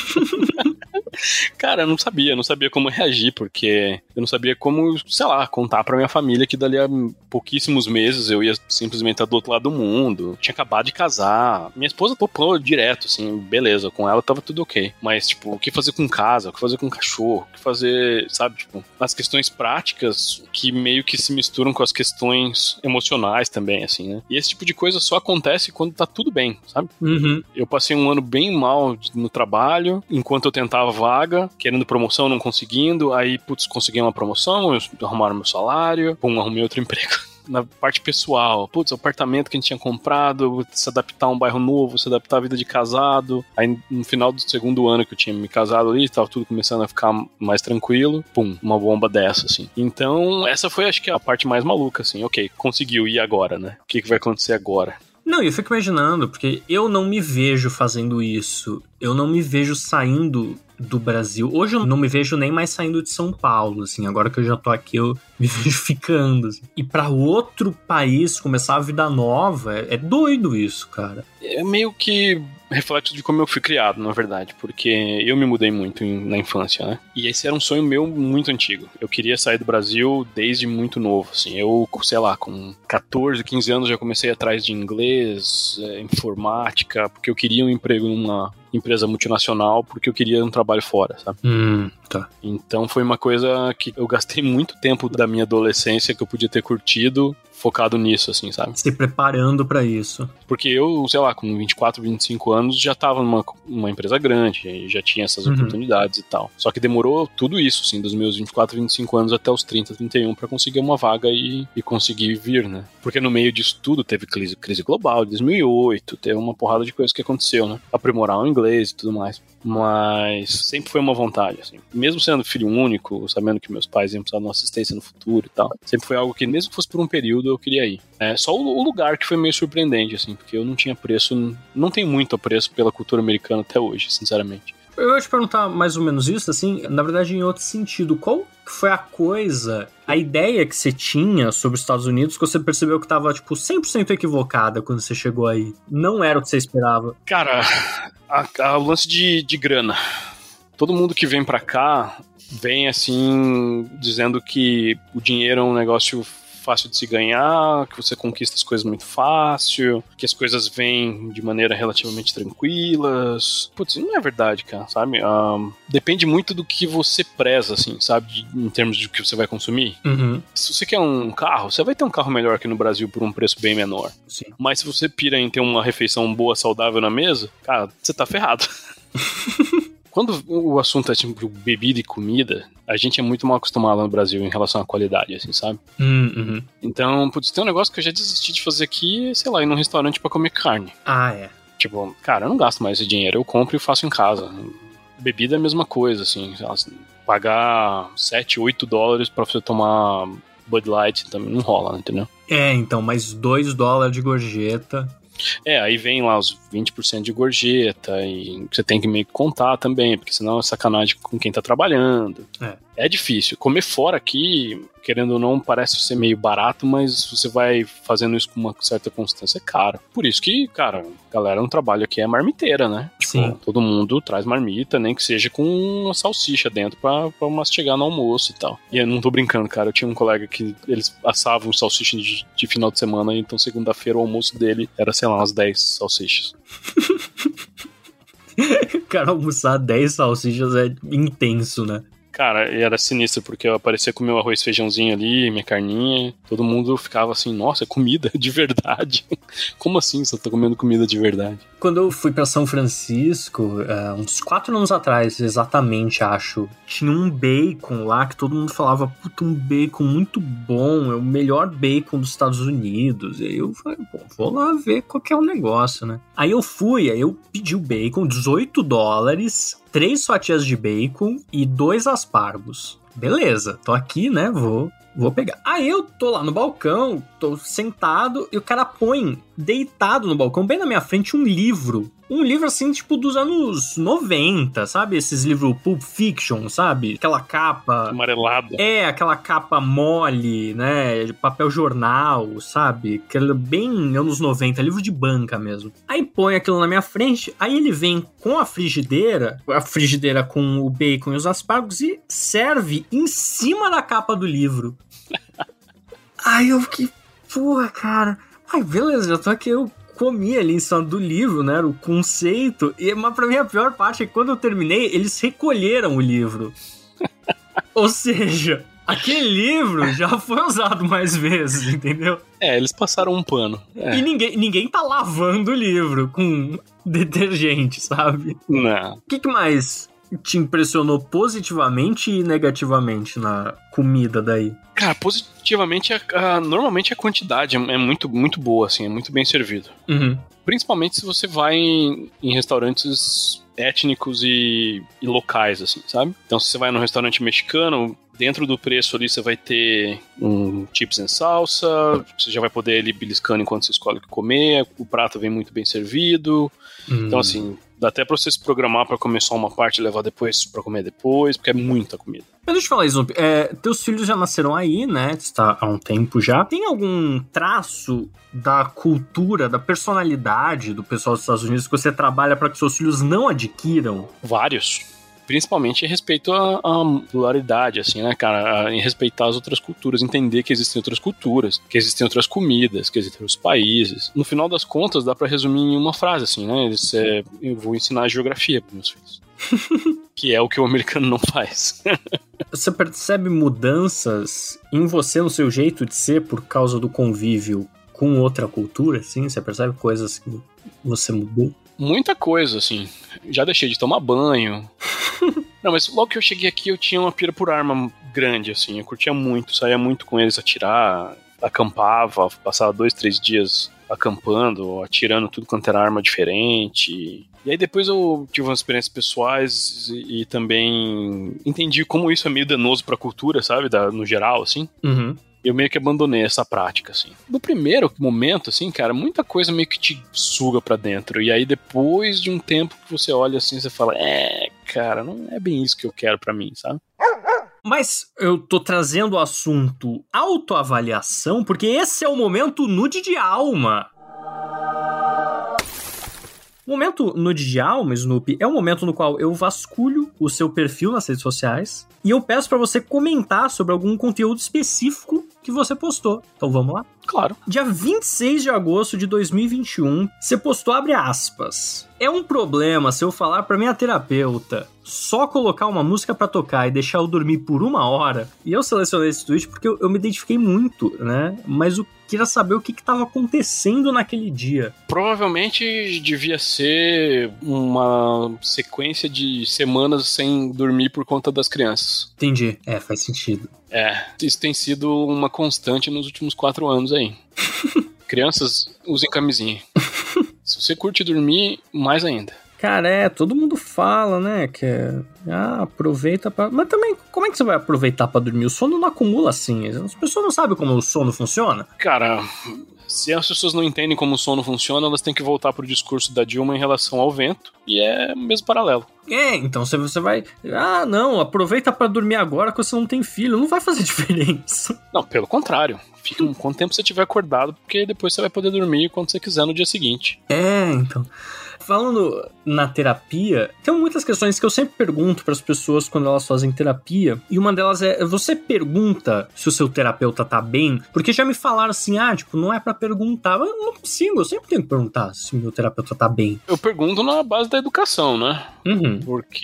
Cara, eu não sabia, não sabia como reagir, porque eu não sabia como, sei lá, contar pra minha família que dali a pouquíssimos meses eu ia simplesmente estar do outro lado do mundo. Tinha acabado de casar. Minha esposa topou direto, assim, beleza, com ela tava tudo ok. Mas, tipo, o que fazer com casa, o que fazer com cachorro, o que fazer, sabe, tipo, as questões práticas que meio que se misturam com as questões emocionais também, assim, né? E esse tipo de coisa só acontece quando tá tudo bem, sabe? Uhum. Eu passei um ano bem mal no trabalho, enquanto eu tentava vaga, querendo promoção, não conseguindo, aí, putz, consegui uma promoção, arrumaram meu salário, pum, arrumei outro emprego. Na parte pessoal, putz, o apartamento que a gente tinha comprado, se adaptar a um bairro novo, se adaptar à vida de casado. Aí no final do segundo ano que eu tinha me casado ali, tava tudo começando a ficar mais tranquilo, pum, uma bomba dessa, assim. Então, essa foi, acho que, a parte mais maluca, assim, ok, conseguiu, e agora, né? O que, que vai acontecer agora? Não, eu fico imaginando, porque eu não me vejo fazendo isso, eu não me vejo saindo do Brasil. Hoje eu não me vejo nem mais saindo de São Paulo, assim, agora que eu já tô aqui eu me vejo ficando, assim. E pra outro país começar a vida nova, é, é doido isso, cara. É meio que reflexo de como eu fui criado, na verdade, porque eu me mudei muito em, na infância, né? E esse era um sonho meu muito antigo. Eu queria sair do Brasil desde muito novo, assim. Eu, sei lá, com catorze, quinze anos já comecei atrás de inglês, é, informática, porque eu queria um emprego numa empresa multinacional, porque eu queria um trabalho fora, sabe? Hum, tá. Então foi uma coisa que eu gastei muito tempo da minha adolescência que eu podia ter curtido focado nisso, assim, sabe? Se preparando pra isso. Porque eu, sei lá, com vinte e quatro, vinte e cinco anos, já tava numa uma empresa grande, já tinha essas uhum. oportunidades e tal. Só que demorou tudo isso, assim, dos meus vinte e quatro, vinte e cinco anos até os trinta, trinta e um pra conseguir uma vaga e, e conseguir vir, né? Porque no meio disso tudo teve crise, crise global de dois mil e oito, teve uma porrada de coisas que aconteceu, né? Aprimorar o inglês e tudo mais. Mas sempre foi uma vontade, assim. Mesmo sendo filho único, sabendo que meus pais iam precisar de uma assistência no futuro e tal, sempre foi algo que, mesmo que fosse por um período, eu queria ir. É, só o, o lugar que foi meio surpreendente, assim, porque eu não tinha preço, não tenho muito apreço pela cultura americana até hoje, sinceramente. Eu ia te perguntar mais ou menos isso, assim, na verdade em outro sentido. Qual foi a coisa, a ideia que você tinha sobre os Estados Unidos que você percebeu que tava, tipo, cem por cento equivocada quando você chegou aí? Não era o que você esperava? Cara, a, a, o lance de, de grana. Todo mundo que vem pra cá vem, assim, dizendo que o dinheiro é um negócio fácil de se ganhar, que você conquista as coisas muito fácil, que as coisas vêm de maneira relativamente tranquilas. Putz, não é verdade, cara, sabe? Um, depende muito do que você preza, assim, sabe? De, em termos de que você vai consumir. Uhum. Se você quer um carro, você vai ter um carro melhor aqui no Brasil por um preço bem menor. Sim. Mas se você pira em ter uma refeição boa, saudável na mesa, cara, você tá ferrado. Quando o assunto é tipo bebida e comida, a gente é muito mal acostumado no Brasil em relação à qualidade, assim, sabe? Uhum. Então, putz, tem um negócio que eu já desisti de fazer aqui, sei lá, ir num restaurante pra comer carne. Ah, é. Tipo, cara, eu não gasto mais esse dinheiro, eu compro e faço em casa. Bebida é a mesma coisa, assim, pagar sete, oito dólares pra você tomar Bud Light também não rola, entendeu? É, então, mais dois dólares de gorjeta. É, aí vem lá os vinte por cento de gorjeta e você tem que meio que contar também, porque senão é sacanagem com quem tá trabalhando. É. É difícil. Comer fora aqui, querendo ou não, parece ser meio barato, mas você vai fazendo isso com uma certa constância, é caro. Por isso que, cara, a galera no trabalho aqui é marmiteira, né? Sim. Tipo, todo mundo traz marmita, nem que seja com uma salsicha dentro pra, pra mastigar no almoço e tal. E eu não tô brincando, cara. Eu tinha um colega que eles assavam salsicha de, de final de semana, então segunda-feira o almoço dele era, sei lá, umas dez salsichas. Cara, almoçar dez salsichas é intenso, né? Cara, era sinistro, porque eu aparecia com meu arroz e feijãozinho ali, minha carninha, todo mundo ficava assim, nossa, é comida de verdade. Como assim você tá comendo comida de verdade? Quando eu fui pra São Francisco, uh, uns quatro anos atrás, exatamente, acho, tinha um bacon lá que todo mundo falava, puta, um bacon muito bom, é o melhor bacon dos Estados Unidos. E aí eu falei, pô, vou lá ver qual que é o negócio, né? Aí eu fui, aí eu pedi o bacon, dezoito dólares, três fatias de bacon e dois aspargos. Beleza, tô aqui, né, vou, vou pegar. Aí eu tô lá no balcão, tô sentado e o cara põe deitado no balcão, bem na minha frente, um livro. Um livro, assim, tipo, dos anos noventa, sabe? Esses livros Pulp Fiction, sabe? Aquela capa... amarelada. É, aquela capa mole, né? De papel jornal, sabe? Aquele bem anos noventa, livro de banca mesmo. Aí põe aquilo na minha frente, aí ele vem com a frigideira, a frigideira com o bacon e os aspargos e serve em cima da capa do livro. Aí eu fiquei, porra, cara... Ai, beleza, já tô aqui, eu comi ali em cima do livro, né, o conceito, e, mas pra mim a pior parte é que quando eu terminei, eles recolheram o livro. Ou seja, aquele livro já foi usado mais vezes, entendeu? É, eles passaram um pano. É. E ninguém, ninguém tá lavando o livro com detergente, sabe? Não. O que, que mais te impressionou positivamente e negativamente na comida daí? Cara, positivamente, a, a, normalmente a quantidade é muito, muito boa, assim, é muito bem servido. Uhum. Principalmente se você vai em, em restaurantes étnicos e, e locais, assim, sabe? Então, se você vai num restaurante mexicano, dentro do preço ali você vai ter um chips em salsa, você já vai poder ir beliscando enquanto você escolhe o que comer, o prato vem muito bem servido. Hum. Então, assim, dá até pra você se programar pra comer só uma parte e levar depois pra comer depois, porque é muita comida. Mas deixa eu falar, Snoopy, é, teus filhos já nasceram aí, né? Está há um tempo já. Tem algum traço da cultura, da personalidade do pessoal dos Estados Unidos que você trabalha para que seus filhos não adquiram? Vários. Principalmente em respeito à, à pluralidade, assim, né, cara? A, em respeitar as outras culturas, entender que existem outras culturas, que existem outras comidas, que existem outros países. No final das contas, dá pra resumir em uma frase, assim, né? Eles, é, eu vou ensinar geografia pros meus filhos. Que é o que o americano não faz. Você percebe mudanças em você, no seu jeito de ser, por causa do convívio com outra cultura, assim? Você percebe coisas que você mudou? Muita coisa, assim. Já deixei de tomar banho. Não, mas logo que eu cheguei aqui, eu tinha uma pira por arma grande, assim. Eu curtia muito, saía muito com eles atirar, acampava, passava dois, três dias acampando, atirando tudo quanto era arma diferente. E aí depois eu tive umas experiências pessoais e, e também entendi como isso é meio danoso pra cultura, sabe? Da, no geral, assim. Uhum. Eu meio que abandonei essa prática, assim. No primeiro momento, assim, cara, muita coisa meio que te suga pra dentro. E aí depois de um tempo que você olha assim, você fala, é, cara, não é bem isso que eu quero pra mim, sabe? Mas eu tô trazendo o assunto autoavaliação, porque esse é o momento nude de alma. O momento nude de alma, Snoopy, é um momento no qual eu vasculho o seu perfil nas redes sociais e eu peço pra você comentar sobre algum conteúdo específico que você postou. Então vamos lá? Claro. Dia vinte e seis de agosto de dois mil e vinte e um, você postou, abre aspas, é um problema se eu falar pra minha terapeuta só colocar uma música pra tocar e deixar eu dormir por uma hora. E eu selecionei esse tweet porque eu, eu me identifiquei muito, né? Mas eu queria saber o que que tava acontecendo naquele dia. Provavelmente devia ser uma sequência de semanas sem dormir por conta das crianças. Entendi. É, faz sentido. É, isso tem sido uma constante nos últimos quatro anos aí. Crianças, usem camisinha. Se você curte dormir, mais ainda. Cara, é, todo mundo fala, né, que é, ah, aproveita pra... Mas também, como é que você vai aproveitar pra dormir? O sono não acumula assim, as pessoas não sabem como o sono funciona. Cara, se as pessoas não entendem como o sono funciona, elas têm que voltar pro discurso da Dilma em relação ao vento, e é o mesmo paralelo. É, então você, você vai... Ah, não, aproveita pra dormir agora que você não tem filho, não vai fazer diferença. Não, pelo contrário. Fica um quanto tempo você tiver acordado, porque depois você vai poder dormir quando você quiser no dia seguinte. É, então... Falando na terapia, tem muitas questões que eu sempre pergunto para as pessoas quando elas fazem terapia, e uma delas é, você pergunta se o seu terapeuta tá bem? Porque já me falaram assim, ah, tipo, não é para perguntar, mas eu não consigo, eu sempre tenho que perguntar se o meu terapeuta tá bem. Eu pergunto na base da educação, né? Uhum.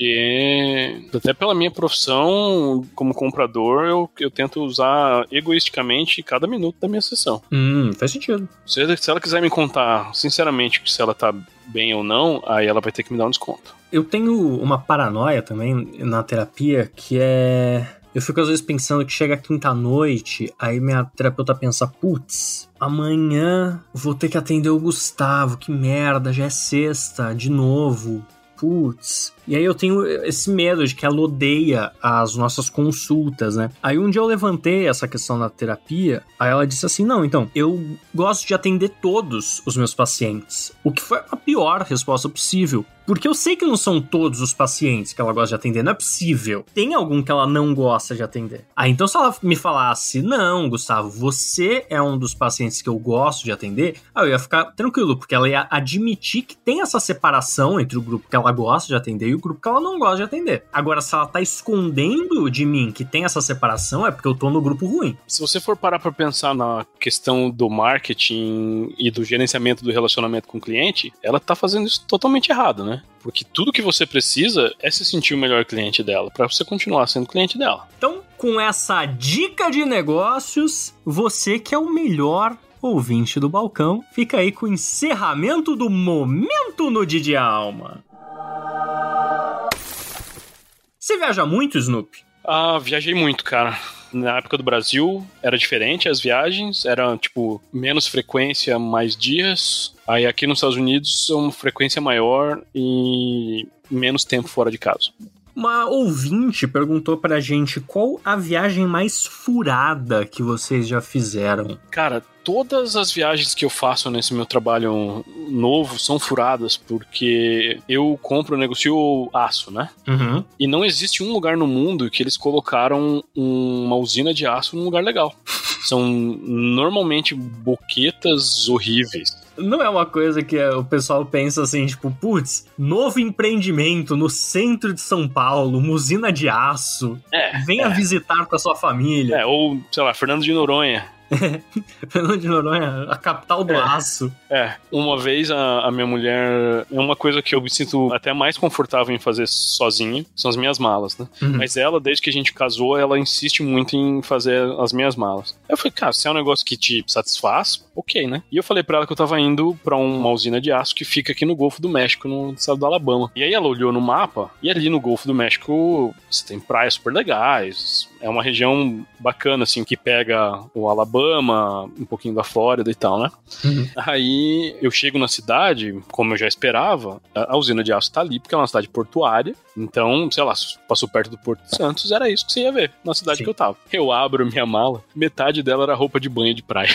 Porque até pela minha profissão como comprador, eu, eu tento usar egoisticamente cada minuto da minha sessão. Hum, faz sentido. Se, se ela quiser me contar, sinceramente, se ela tá bem ou não, aí ela vai ter que me dar um desconto. Eu tenho uma paranoia também na terapia, que é... Eu fico às vezes pensando que chega quinta-noite, aí minha terapeuta pensa, putz, amanhã vou ter que atender o Gustavo, que merda, já é sexta, de novo. Putz. E aí eu tenho esse medo de que ela odeia as nossas consultas, né? Aí um dia eu levantei essa questão na terapia, aí ela disse assim, não, então, eu gosto de atender todos os meus pacientes. O que foi a pior resposta possível. Porque eu sei que não são todos os pacientes que ela gosta de atender, não é possível. Tem algum que ela não gosta de atender. Ah, então se ela me falasse, não, Gustavo, você é um dos pacientes que eu gosto de atender, aí eu ia ficar tranquilo, porque ela ia admitir que tem essa separação entre o grupo que ela gosta de atender e o grupo que ela não gosta de atender. Agora, se ela tá escondendo de mim que tem essa separação, é porque eu tô no grupo ruim. Se você for parar pra pensar na questão do marketing e do gerenciamento do relacionamento com o cliente, ela tá fazendo isso totalmente errado, né? Porque tudo que você precisa é se sentir o melhor cliente dela, pra você continuar sendo cliente dela. Então, com essa dica de negócios, você que é o melhor ouvinte do balcão, fica aí com o encerramento do Momento Nude de Alma. Você viaja muito, Snoopy? Ah, viajei muito, cara. Na época do Brasil era diferente as viagens, era tipo menos frequência, mais dias. Aí aqui nos Estados Unidos é uma frequência maior e menos tempo fora de casa. Uma ouvinte perguntou pra gente qual a viagem mais furada que vocês já fizeram. Cara, todas as viagens que eu faço nesse meu trabalho novo são furadas, porque eu compro e negocio aço, né? Uhum. E não existe um lugar no mundo que eles colocaram uma usina de aço num lugar legal. São normalmente boquetas horríveis. Não é uma coisa que o pessoal pensa assim, tipo, putz, novo empreendimento no centro de São Paulo, uma usina de aço, é, venha é. visitar com a sua família. É, ou, sei lá, Fernando de Noronha. Fernando de Noronha, a capital do é, aço. É, uma vez a, a minha mulher... É uma coisa que eu me sinto até mais confortável em fazer sozinho, são as minhas malas, né? Uhum. Mas ela, desde que a gente casou, ela insiste muito em fazer as minhas malas. Aí eu falei, cara, se é um negócio que te satisfaz, ok, né? E eu falei pra ela que eu tava indo pra uma usina de aço que fica aqui no Golfo do México, no estado do Alabama. E aí ela olhou no mapa, e ali no Golfo do México você tem praias super legais, é uma região bacana, assim, que pega o Alabama, um pouquinho da Flórida e tal, né? Uhum. Aí eu chego na cidade, como eu já esperava, a usina de aço tá ali, porque é uma cidade portuária. Então, sei lá, passou perto do Porto de Santos, era isso que você ia ver na cidade Sim. que eu tava. Eu abro minha mala, metade dela era roupa de banho de praia.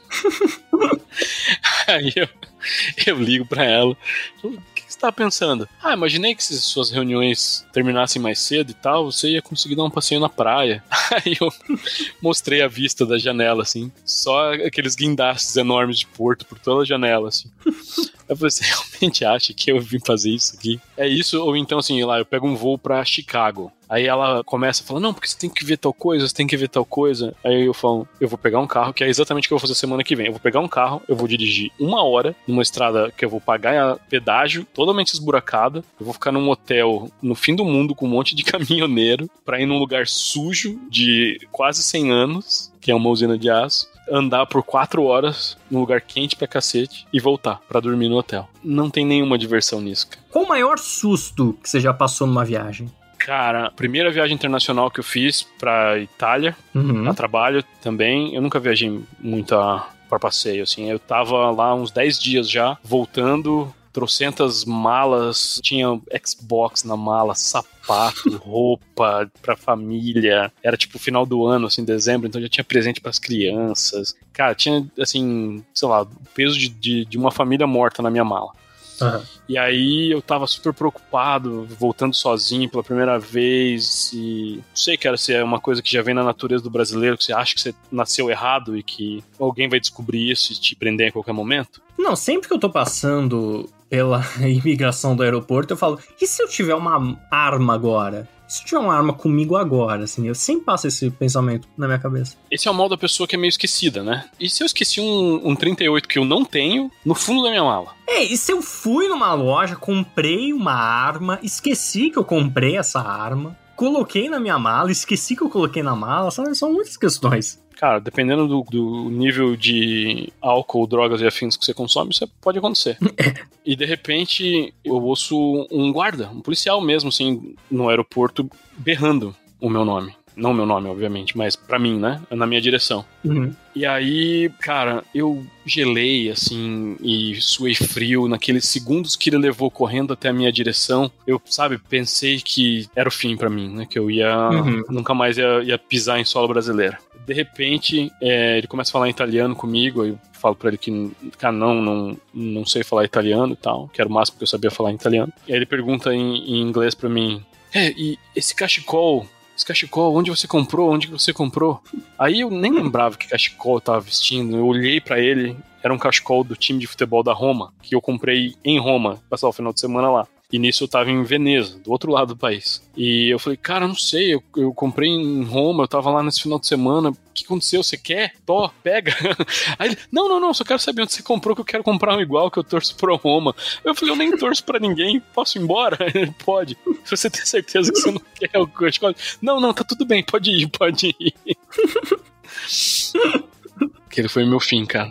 Aí eu, eu ligo pra ela, o que você tá pensando? Ah, imaginei que se suas reuniões terminassem mais cedo e tal, você ia conseguir dar um passeio na praia. Aí eu mostrei a vista da janela, assim, só aqueles guindastes enormes de Porto por toda a janela, assim. Eu falei, você realmente acha que eu vim fazer isso aqui? É isso, ou então assim, lá, eu pego um voo pra Chicago. Aí ela começa a falar, não, porque você tem que ver tal coisa, você tem que ver tal coisa. Aí eu falo, eu vou pegar um carro, que é exatamente o que eu vou fazer semana que vem. Eu vou pegar um carro, eu vou dirigir uma hora numa estrada que eu vou pagar pedágio, totalmente esburacada. Eu vou ficar num hotel no fim do mundo com um monte de caminhoneiro pra ir num lugar sujo de quase cem anos, que é uma usina de aço. Andar por quatro horas num lugar quente pra cacete e voltar pra dormir no hotel. Não tem nenhuma diversão nisso, cara. Qual o maior susto que você já passou numa viagem? Cara, a primeira viagem internacional que eu fiz pra Itália, uhum. a trabalho também, eu nunca viajei muito a, pra passeio, assim. Eu tava lá uns dez dias já, voltando, trocentas malas, tinha Xbox na mala, sapato, roupa pra família. Era tipo final do ano, assim, dezembro, então já tinha presente pras crianças. Cara, tinha, assim, sei lá, o peso de, de, de uma família morta na minha mala. Uhum. E aí eu tava super preocupado, voltando sozinho pela primeira vez, e não sei, cara, se é uma coisa que já vem na natureza do brasileiro, que você acha que você nasceu errado e que alguém vai descobrir isso e te prender em qualquer momento. Não, sempre que eu tô passando pela imigração do aeroporto, eu falo, e se eu tiver uma arma agora? Se eu tiver uma arma comigo agora, assim, eu sempre passo esse pensamento na minha cabeça. Esse é o mal da pessoa que é meio esquecida, né? E se eu esqueci um, um trinta e oito que eu não tenho no fundo da minha mala? É, e se eu fui numa loja, comprei uma arma, esqueci que eu comprei essa arma, coloquei na minha mala, esqueci que eu coloquei na mala, são, são muitas questões. Cara, dependendo do, do nível de álcool, drogas e afins que você consome, isso pode acontecer. E de repente eu ouço um guarda, um policial mesmo, assim, no aeroporto, berrando o meu nome. Não o meu nome, obviamente, mas pra mim, né? Na minha direção. Uhum. E aí, cara, eu gelei, assim, e suei frio. Naqueles segundos que ele levou correndo até a minha direção, eu, sabe, pensei que era o fim pra mim, né? Que eu ia... Uhum. Nunca mais ia, ia pisar em solo brasileiro. De repente, é, ele começa a falar em italiano comigo, aí eu falo pra ele que, cara, não, não, não sei falar italiano e tal, que era o máximo que eu sabia falar em italiano. E aí ele pergunta em, em inglês pra mim, é, e esse cachecol... Esse cachecol, onde você comprou? Onde você comprou? Aí eu nem lembrava que cachecol eu tava vestindo. Eu olhei pra ele, era um cachecol do time de futebol da Roma, que eu comprei em Roma, passar o final de semana lá. E nisso eu tava em Veneza, do outro lado do país. E eu falei, cara, não sei, eu, eu comprei em Roma, eu tava lá nesse final de semana. O que aconteceu? Você quer? Tó, pega. Aí ele, não, não, não, só quero saber onde você comprou, que eu quero comprar um igual, que eu torço pro Roma. Eu falei, eu nem torço pra ninguém, posso ir embora? Ele, pode. Se você tem certeza que você não quer o cachecol. Não, não, tá tudo bem, pode ir, pode ir. Aquele foi meu fim, cara.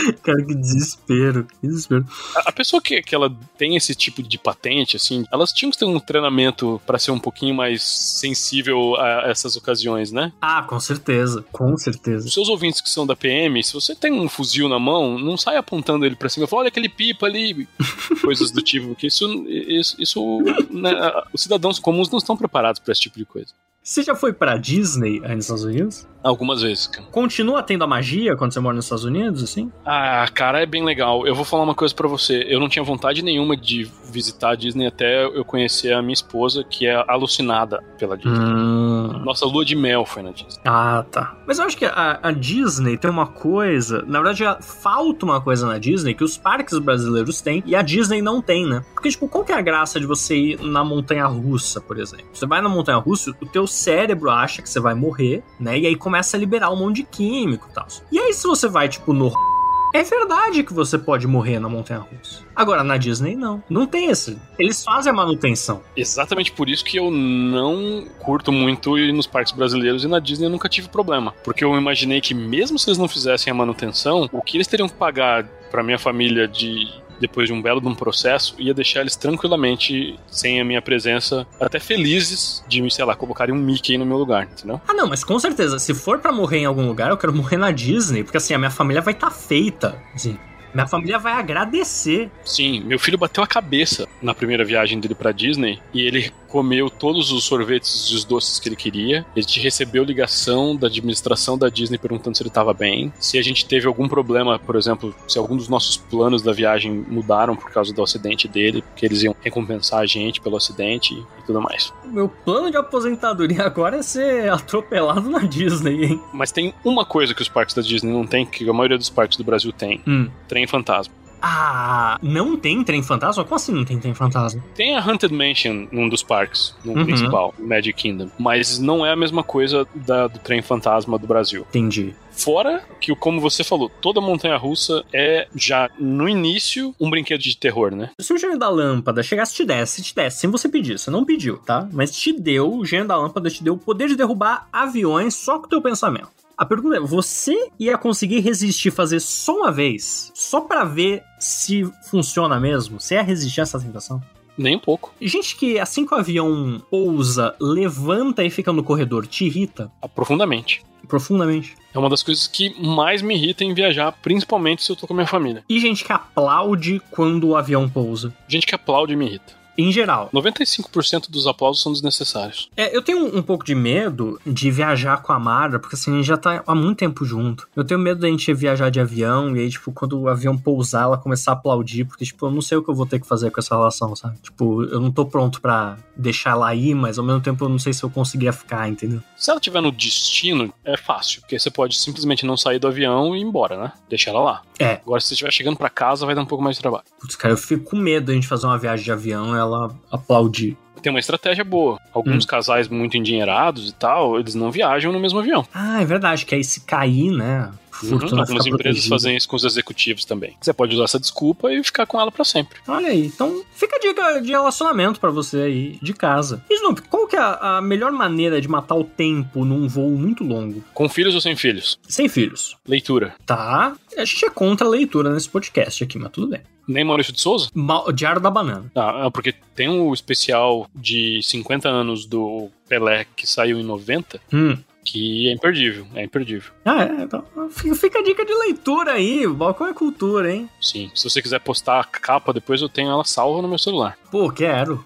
Cara, que desespero, que desespero. A, a pessoa que, que ela tem esse tipo de patente, assim, elas tinham que ter um treinamento pra ser um pouquinho mais sensível a essas ocasiões, né? Ah, com certeza, com certeza. Os seus ouvintes que são da P M, se você tem um fuzil na mão, não sai apontando ele pra cima e fala, olha aquele pipa ali, coisas do tipo, porque isso, isso, isso né, os cidadãos comuns não estão preparados pra esse tipo de coisa. Você já foi pra Disney aí nos Estados Unidos? Algumas vezes, cara. Continua tendo a magia quando você mora nos Estados Unidos, assim? Ah, cara, é bem legal. Eu vou falar uma coisa pra você. Eu não tinha vontade nenhuma de visitar a Disney até eu conhecer a minha esposa, que é alucinada pela Disney. Hum. Nossa lua de mel foi na Disney. Ah, tá. Mas eu acho que a, a Disney tem uma coisa... Na verdade, falta uma coisa na Disney que os parques brasileiros têm e a Disney não tem, né? Porque, tipo, qual que é a graça de você ir na montanha-russa, por exemplo? Você vai na montanha-russa, o teu cérebro acha que você vai morrer, né? E aí começa a liberar um monte de químico e tal. E aí, se você vai, tipo, no... É verdade que você pode morrer na montanha-russa. Agora, na Disney, não. Não tem esse. Eles fazem a manutenção. Exatamente por isso que eu não curto muito ir nos parques brasileiros e na Disney eu nunca tive problema. Porque eu imaginei que mesmo se eles não fizessem a manutenção, o que eles teriam que pagar pra minha família de... depois de um belo de um processo, ia deixar eles tranquilamente, sem a minha presença, até felizes de, sei lá, colocarem um Mickey no meu lugar, entendeu? Ah, não, mas com certeza, se for pra morrer em algum lugar, eu quero morrer na Disney, porque assim, a minha família vai estar tá feita, assim. Minha família vai agradecer. Sim, meu filho bateu a cabeça na primeira viagem dele pra Disney e ele comeu todos os sorvetes e os doces que ele queria. Ele recebeu ligação da administração da Disney perguntando se ele estava bem. Se a gente teve algum problema, por exemplo, se algum dos nossos planos da viagem mudaram por causa do acidente dele, porque eles iam recompensar a gente pelo acidente e tudo mais. Meu plano de aposentadoria agora é ser atropelado na Disney, hein? Mas tem uma coisa que os parques da Disney não tem, que a maioria dos parques do Brasil tem. Hum. Trem fantasma. Ah, não tem trem fantasma? Como assim não tem trem fantasma? Tem a Haunted Mansion num dos parques, no uhum. principal, Magic Kingdom. Mas não é a mesma coisa da, do trem fantasma do Brasil. Entendi. Fora que, como você falou, toda montanha-russa é já, no início, um brinquedo de terror, né? Se o gênio da lâmpada chegasse e te desse, te desse, sem você pedir, você não pediu, tá? Mas te deu, o gênio da lâmpada te deu o poder de derrubar aviões só com o teu pensamento. A pergunta é, você ia conseguir resistir fazer só uma vez? Só pra ver se funciona mesmo? Você ia resistir a essa tentação? Nem um pouco. Gente que assim que o avião pousa, levanta e fica no corredor, te irrita? Profundamente. Profundamente. É uma das coisas que mais me irrita em viajar, principalmente se eu tô com a minha família. E gente que aplaude quando o avião pousa? Gente que aplaude me irrita. Em geral. noventa e cinco por cento dos aplausos são desnecessários. É, eu tenho um, um pouco de medo de viajar com a Mara, porque assim, a gente já tá há muito tempo junto. Eu tenho medo da gente viajar de avião e aí, tipo, quando o avião pousar, ela começar a aplaudir, porque, tipo, eu não sei o que eu vou ter que fazer com essa relação, sabe? Tipo, eu não tô pronto pra deixar ela ir, mas ao mesmo tempo eu não sei se eu conseguiria ficar, entendeu? Se ela estiver no destino, é fácil, porque você pode simplesmente não sair do avião e ir embora, né? Deixar ela lá. É. Agora, se você estiver chegando pra casa, vai dar um pouco mais de trabalho. Putz, cara, eu fico com medo da gente fazer uma viagem de avião e ela aplaudir. Tem uma estratégia boa. Alguns hum. casais muito endinheirados e tal, eles não viajam no mesmo avião. Ah, é verdade, que aí se cair, né? Uhum, algumas empresas fazem isso com os executivos também. Você pode usar essa desculpa e ficar com ela pra sempre. Olha aí, então fica a dica de relacionamento pra você aí, de casa. E, Snoop, qual que é a, a melhor maneira de matar o tempo num voo muito longo? Com filhos ou sem filhos? Sem filhos. Leitura. Tá, a gente é contra a leitura nesse podcast aqui, mas tudo bem. Nem Maurício de Souza? Ma- Diário da Banana. Ah, porque tem um especial de cinquenta anos do Pelé que saiu em noventa. Hum. Que é imperdível, é imperdível. Ah, é? Então fica a dica de leitura aí, o balcão é cultura, hein? Sim, se você quiser postar a capa, depois eu tenho ela salva no meu celular. Pô, quero.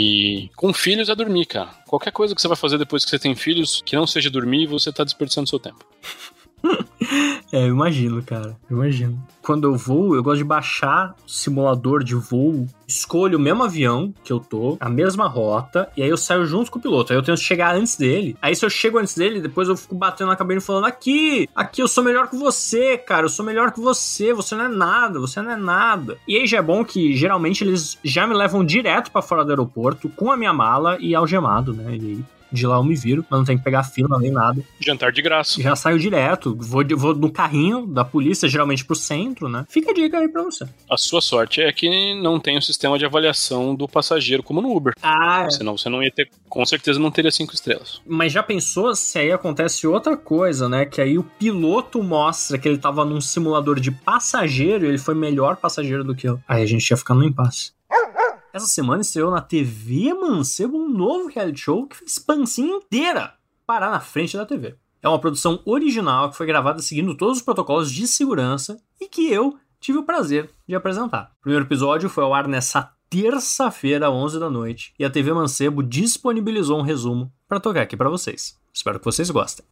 E com filhos é dormir, cara. Qualquer coisa que você vai fazer depois que você tem filhos, que não seja dormir, você tá desperdiçando seu tempo. É, eu imagino, cara, eu imagino. Quando eu voo, eu gosto de baixar o simulador de voo, escolho o mesmo avião que eu tô, a mesma rota, e aí eu saio junto com o piloto. Aí eu tenho que chegar antes dele. Aí se eu chego antes dele, depois eu fico batendo na cabine falando: aqui, aqui eu sou melhor que você, cara, eu sou melhor que você, você não é nada, você não é nada. E aí já é bom que geralmente eles já me levam direto pra fora do aeroporto com a minha mala e algemado, né? E aí De lá eu me viro, mas não tem que pegar fila nem nada. Jantar de graça. Já saio direto, vou, vou no carrinho da polícia, geralmente pro centro, né? Fica a dica aí pra você. A sua sorte é que não tem um sistema de avaliação do passageiro como no Uber. Ah, é. Senão você não ia ter, com certeza não teria cinco estrelas. Mas já pensou se aí acontece outra coisa, né? Que aí o piloto mostra que ele tava num simulador de passageiro e ele foi melhor passageiro do que eu. Aí a gente ia ficar no impasse. Essa semana estreou na T V Mancebo um novo reality show que fez pancinha inteira parar na frente da T V. É uma produção original que foi gravada seguindo todos os protocolos de segurança e que eu tive o prazer de apresentar. O primeiro episódio foi ao ar nessa terça-feira, onze da noite, e a T V Mancebo disponibilizou um resumo para tocar aqui para vocês. Espero que vocês gostem.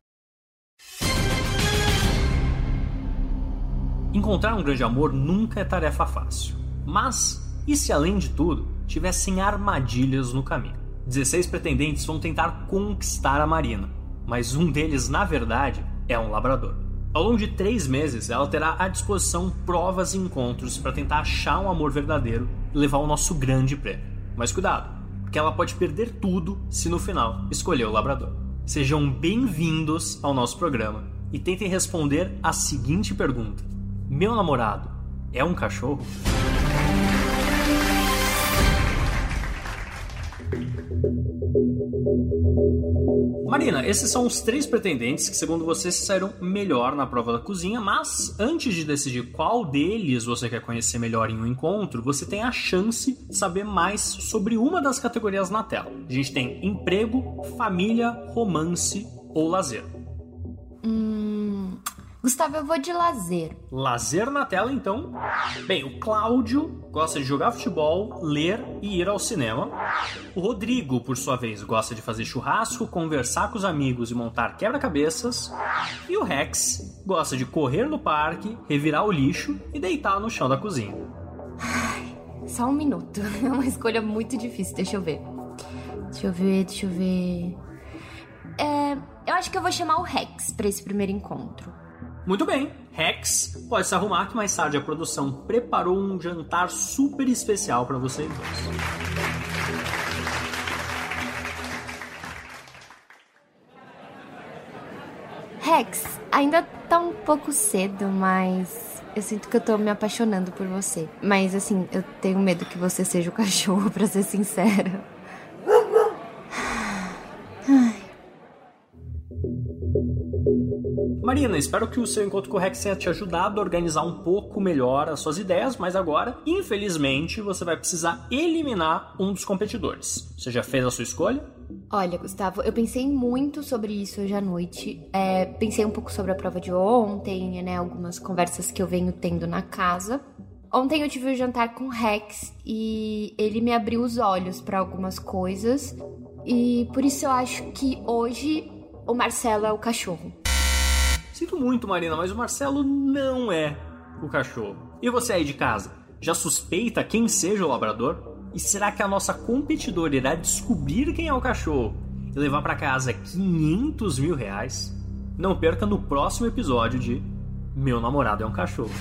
Encontrar um grande amor nunca é tarefa fácil, mas e se além de tudo tivessem armadilhas no caminho? dezesseis pretendentes vão tentar conquistar a Marina, mas um deles, na verdade, é um labrador. Ao longo de três meses, ela terá à disposição provas e encontros para tentar achar um amor verdadeiro e levar o nosso grande prêmio. Mas cuidado, porque ela pode perder tudo se no final escolher o labrador. Sejam bem-vindos ao nosso programa e tentem responder a seguinte pergunta: meu namorado é um cachorro? Marina, esses são os três pretendentes que, segundo você, se saíram melhor na prova da cozinha, mas antes de decidir qual deles você quer conhecer melhor em um encontro, você tem a chance de saber mais sobre uma das categorias na tela. A gente tem emprego, família, romance ou lazer. Hum... Gustavo, eu vou de lazer. Lazer na tela, então. Bem, o Cláudio gosta de jogar futebol, ler e ir ao cinema. O Rodrigo, por sua vez, gosta de fazer churrasco, conversar com os amigos e montar quebra-cabeças. E o Rex gosta de correr no parque, revirar o lixo e deitar no chão da cozinha. Ai, só um minuto. É uma escolha muito difícil, deixa eu ver. Deixa eu ver, deixa eu ver... É, eu acho que eu vou chamar o Rex pra esse primeiro encontro. Muito bem, Rex, pode se arrumar que mais tarde a produção preparou um jantar super especial para vocês dois. Rex, ainda tá um pouco cedo, mas eu sinto que eu tô me apaixonando por você. Mas assim, eu tenho medo que você seja o cachorro, pra ser sincera. Ai. Marina, espero que o seu encontro com o Rex tenha te ajudado a organizar um pouco melhor as suas ideias, mas agora, infelizmente, você vai precisar eliminar um dos competidores. Você já fez a sua escolha? Olha, Gustavo, eu pensei muito sobre isso hoje à noite. É, pensei um pouco sobre a prova de ontem, né? Algumas conversas que eu venho tendo na casa. Ontem eu tive um jantar com o Rex e ele me abriu os olhos para algumas coisas. E por isso eu acho que hoje o Marcelo é o cachorro. Sinto muito, Marina, mas o Marcelo não é o cachorro. E você aí de casa, já suspeita quem seja o labrador? E será que a nossa competidora irá descobrir quem é o cachorro e levar para casa quinhentos mil reais? Não perca no próximo episódio de Meu Namorado é um Cachorro.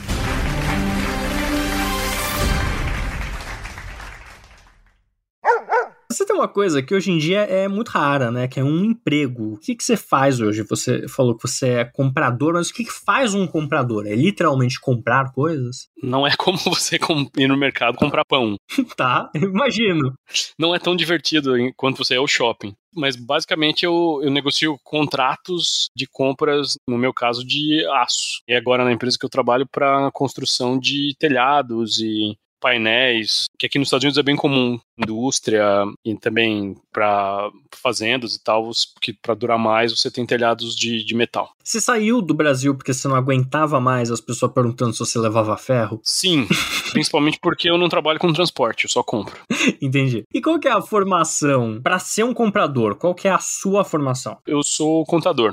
Você tem uma coisa que hoje em dia é muito rara, né? Que é um emprego. O que, que você faz hoje? Você falou que você é comprador, mas o que, que faz um comprador? É literalmente comprar coisas? Não é como você ir no mercado comprar pão. Tá, imagino. Não é tão divertido quanto você é ao shopping. Mas basicamente eu, eu negocio contratos de compras, no meu caso, de aço. E agora na empresa que eu trabalho para construção de telhados e painéis, que aqui nos Estados Unidos é bem comum, indústria e também para fazendas e tal, porque para durar mais você tem telhados de, de metal. Você saiu do Brasil porque você não aguentava mais as pessoas perguntando se você levava ferro? Sim, principalmente porque eu não trabalho com transporte, eu só compro. Entendi. E qual que é a formação para ser um comprador? Qual que é a sua formação? Eu sou contador.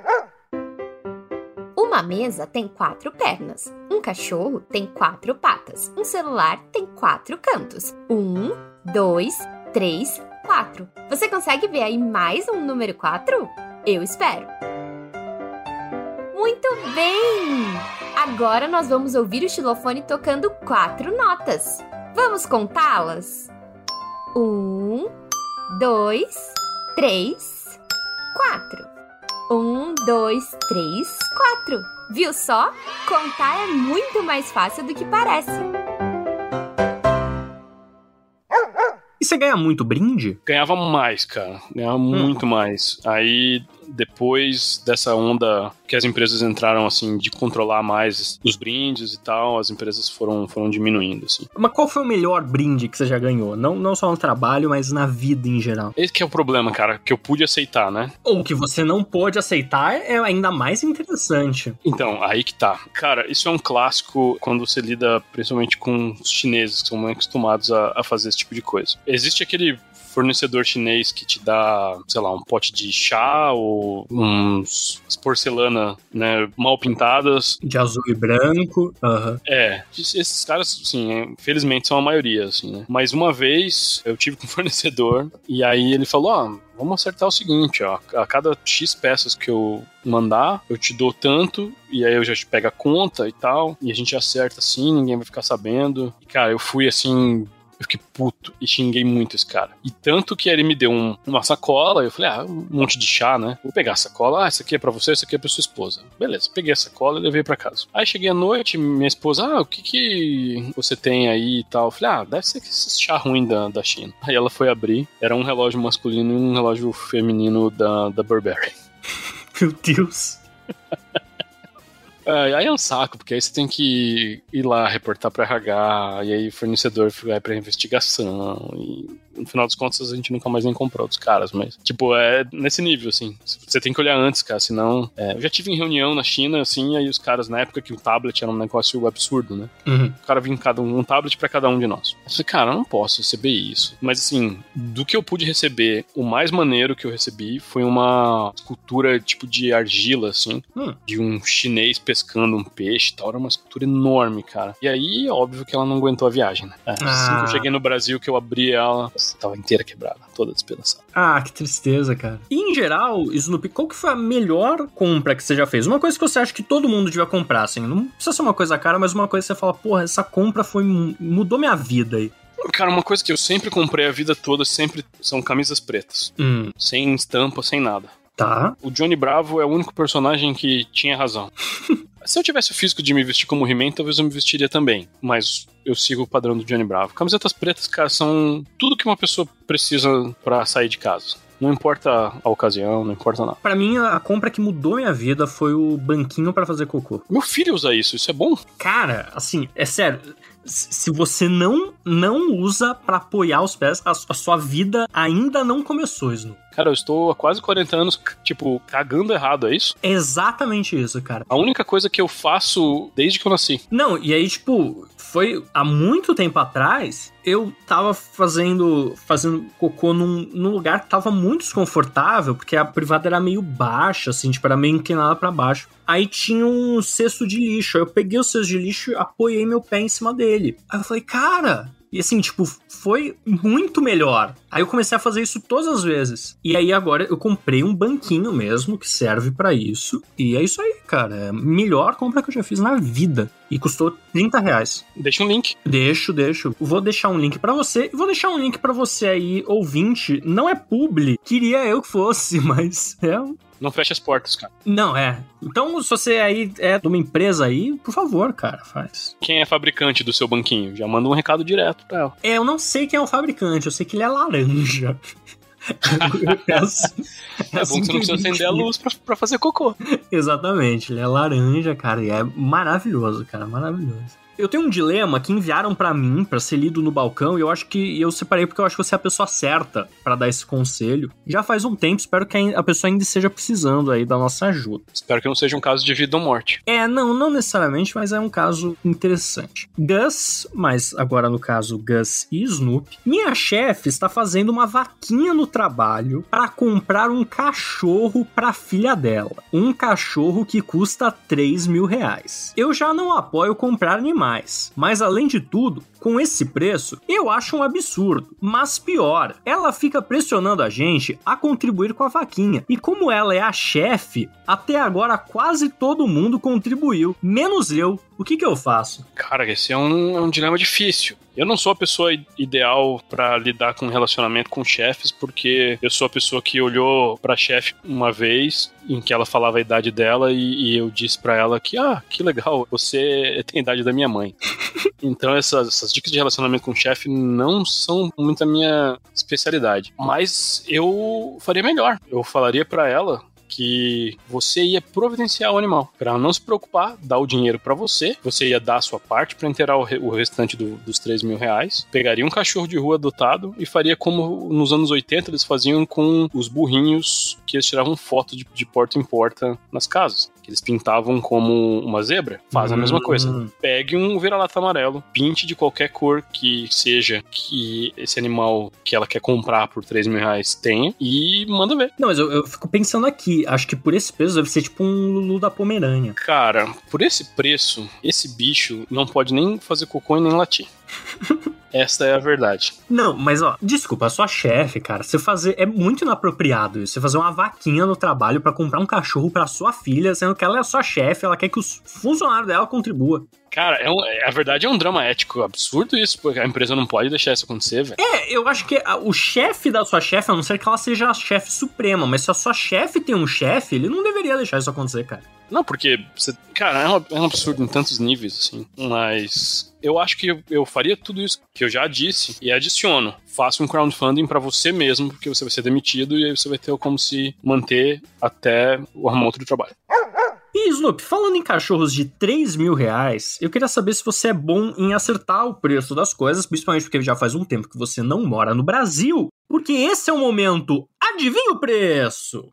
Uma mesa tem quatro pernas, um cachorro tem quatro patas, um celular tem quatro cantos. Um, dois, três, quatro. Você consegue ver aí mais um número quatro? Eu espero. Muito bem! Agora nós vamos ouvir o xilofone tocando quatro notas. Vamos contá-las? Um, dois, três, quatro. Um, dois, três, quatro. Viu só? Contar é muito mais fácil do que parece. E você ganha muito brinde? Ganhava mais, cara. Ganhava hum. muito mais. Aí, depois dessa onda que as empresas entraram, assim, de controlar mais os brindes e tal, as empresas foram, foram diminuindo, assim. Mas qual foi o melhor brinde que você já ganhou? Não, não só no trabalho, mas na vida em geral. Esse que é o problema, cara, que eu pude aceitar, né? Ou que você não pôde aceitar é ainda mais interessante. Então, aí que tá. Cara, isso é um clássico quando você lida principalmente com os chineses, que são muito acostumados a, a fazer esse tipo de coisa. Existe aquele fornecedor chinês que te dá, sei lá, um pote de chá ou uns porcelana, né, mal pintadas. De azul e branco. Uhum. É, esses caras, assim, infelizmente são a maioria, assim, né. Mas uma vez eu tive com um fornecedor e aí ele falou, ó, oh, vamos acertar o seguinte, ó, a cada X peças que eu mandar, eu te dou tanto, e aí eu já te pego a conta e tal, e a gente acerta assim, ninguém vai ficar sabendo. E, cara, eu fui assim... Eu fiquei puto e xinguei muito esse cara. E tanto que ele me deu um, uma sacola, eu falei, ah, um monte de chá, né? Vou pegar a sacola, ah, essa aqui é pra você, essa aqui é pra sua esposa. Beleza, peguei a sacola e levei pra casa. Aí cheguei à noite, minha esposa, ah, o que que você tem aí e tal? Eu falei, ah, deve ser esse chá ruim da, da China. Aí ela foi abrir, era um relógio masculino e um relógio feminino da, da Burberry. Meu Deus. É, aí é um saco, porque aí você tem que ir lá reportar pra R H, e aí o fornecedor vai pra investigação, e no final das contas a gente nunca mais nem comprou dos caras, mas, tipo, é nesse nível, assim, você tem que olhar antes, cara, senão... É, eu já tive em reunião na China, assim, aí os caras, na época que o tablet era um negócio absurdo, né? Uhum. O cara vinha cada um, um tablet pra cada um de nós. Eu falei, cara, eu não posso receber isso. Mas, assim, do que eu pude receber, o mais maneiro que eu recebi foi uma escultura, tipo, de argila, assim, uhum. de um chinês pescando um peixe e tal, era uma escultura enorme, cara. E aí, óbvio que ela não aguentou a viagem, né? É, ah. Assim que eu cheguei no Brasil, que eu abri ela, tava inteira quebrada, toda despedaçada. Ah, que tristeza, cara. E em geral, Snoopy, qual que foi a melhor compra que você já fez? Uma coisa que você acha que todo mundo devia comprar, assim, não precisa ser uma coisa cara, mas uma coisa que você fala, porra, essa compra foi, mudou minha vida aí. Cara, uma coisa que eu sempre comprei a vida toda, sempre são camisas pretas. Hum. Sem estampa, sem nada. Tá. O Johnny Bravo é o único personagem que tinha razão. Se eu tivesse o físico de me vestir como He-Man, talvez eu me vestiria também. Mas eu sigo o padrão do Johnny Bravo. Camisetas pretas, cara, são tudo que uma pessoa precisa pra sair de casa. Não importa a ocasião, não importa nada. Pra mim, a compra que mudou minha vida foi o banquinho pra fazer cocô. Meu filho usa isso, isso é bom? Cara, assim, é sério... Se você não, não usa pra apoiar os pés, a, a sua vida ainda não começou, Snoopy. Cara, eu estou há quase quarenta anos, tipo, cagando errado, é isso? É exatamente isso, cara. A única coisa que eu faço desde que eu nasci. Não, e aí, tipo, foi há muito tempo atrás, eu tava fazendo, fazendo cocô num, num lugar que tava muito desconfortável, porque a privada era meio baixa, assim, tipo, era meio inclinada pra baixo. Aí tinha um cesto de lixo, aí eu peguei o cesto de lixo e apoiei meu pé em cima dele. Aí eu falei, cara... E assim, tipo, foi muito melhor. Aí eu comecei a fazer isso todas as vezes. E aí agora eu comprei um banquinho mesmo que serve pra isso. E é isso aí, cara. É a melhor compra que eu já fiz na vida. E custou trinta reais. Deixa um link. Deixo, deixo. Vou deixar um link pra você. E vou deixar um link pra você aí, ouvinte. Não é publi. Queria eu que fosse, mas é... Não fecha as portas, cara. Não, é. Então, se você aí é de uma empresa aí, por favor, cara, faz. Quem é fabricante do seu banquinho? Já manda um recado direto pra ela. É, eu não sei quem é o fabricante, eu sei que ele é laranja. é assim, é bom que você não precisa acender a luz pra, pra fazer cocô. Exatamente, ele é laranja, cara, e é maravilhoso, cara, maravilhoso. Eu tenho um dilema que enviaram pra mim, pra ser lido no balcão, e eu acho que eu separei porque eu acho que você é a pessoa certa pra dar esse conselho. Já faz um tempo, espero que a pessoa ainda esteja precisando aí da nossa ajuda. Espero que não seja um caso de vida ou morte. É, não, não necessariamente, mas é um caso interessante. Gus, mas agora no caso Gus e Snoopy, minha chefe está fazendo uma vaquinha no trabalho para comprar um cachorro pra filha dela. Um cachorro que custa três mil reais. Eu já não apoio comprar animais. Mas além de tudo, com esse preço, eu acho um absurdo. Mas pior, ela fica pressionando a gente a contribuir com a vaquinha. E como ela é a chefe, até agora quase todo mundo contribuiu, menos eu. O que que eu faço? Cara, esse é um, é um dilema difícil. Eu não sou a pessoa ideal pra lidar com relacionamento com chefes, porque eu sou a pessoa que olhou pra chefe uma vez, em que ela falava a idade dela, e, e eu disse pra ela que, ah, que legal, você tem a idade da minha mãe. Então essas, essas dicas de relacionamento com chefe não são muito a minha especialidade. Mas eu faria melhor. Eu falaria pra ela que você ia providenciar o animal, para não se preocupar, dar o dinheiro para você, você ia dar a sua parte para inteirar o, re- o restante do, dos três mil reais, pegaria um cachorro de rua adotado e faria como nos anos oitenta eles faziam com os burrinhos que eles tiravam foto de, de porta em porta nas casas, que eles pintavam como uma zebra. Faz a mesma Hum. coisa. Pegue um vira-lata amarelo, pinte de qualquer cor que seja que esse animal que ela quer comprar por três mil reais tenha e manda ver. Não, mas eu, eu fico pensando aqui, acho que por esse peso deve ser tipo um Lulu da Pomerânia. Cara, por esse preço, esse bicho não pode nem fazer cocô e nem latir. Esta é a verdade. Não, mas ó, desculpa, a sua chefe, cara, você fazer, é muito inapropriado isso, você fazer uma vaquinha no trabalho pra comprar um cachorro pra sua filha, sendo que ela é a sua chefe, ela quer que os funcionários dela contribuam. Cara, é um, é- a verdade é um drama ético absurdo isso, porque a empresa não pode deixar isso acontecer, velho. É, eu acho que a- o chefe da sua chefe, a não ser que ela seja a chefe suprema, mas se a sua chefe tem um chefe, ele não deveria deixar isso acontecer, cara. Não, porque, você, cara, é um, é um absurdo em tantos níveis, assim. Mas eu acho que eu, eu faria tudo isso que eu já disse e adiciono. Faça um crowdfunding pra você mesmo, porque você vai ser demitido e aí você vai ter como se manter até o arrumar outro trabalho. E Snoopy, falando em cachorros de três mil reais, eu queria saber se você é bom em acertar o preço das coisas, principalmente porque já faz um tempo que você não mora no Brasil, porque esse é o momento Adivinha o Preço!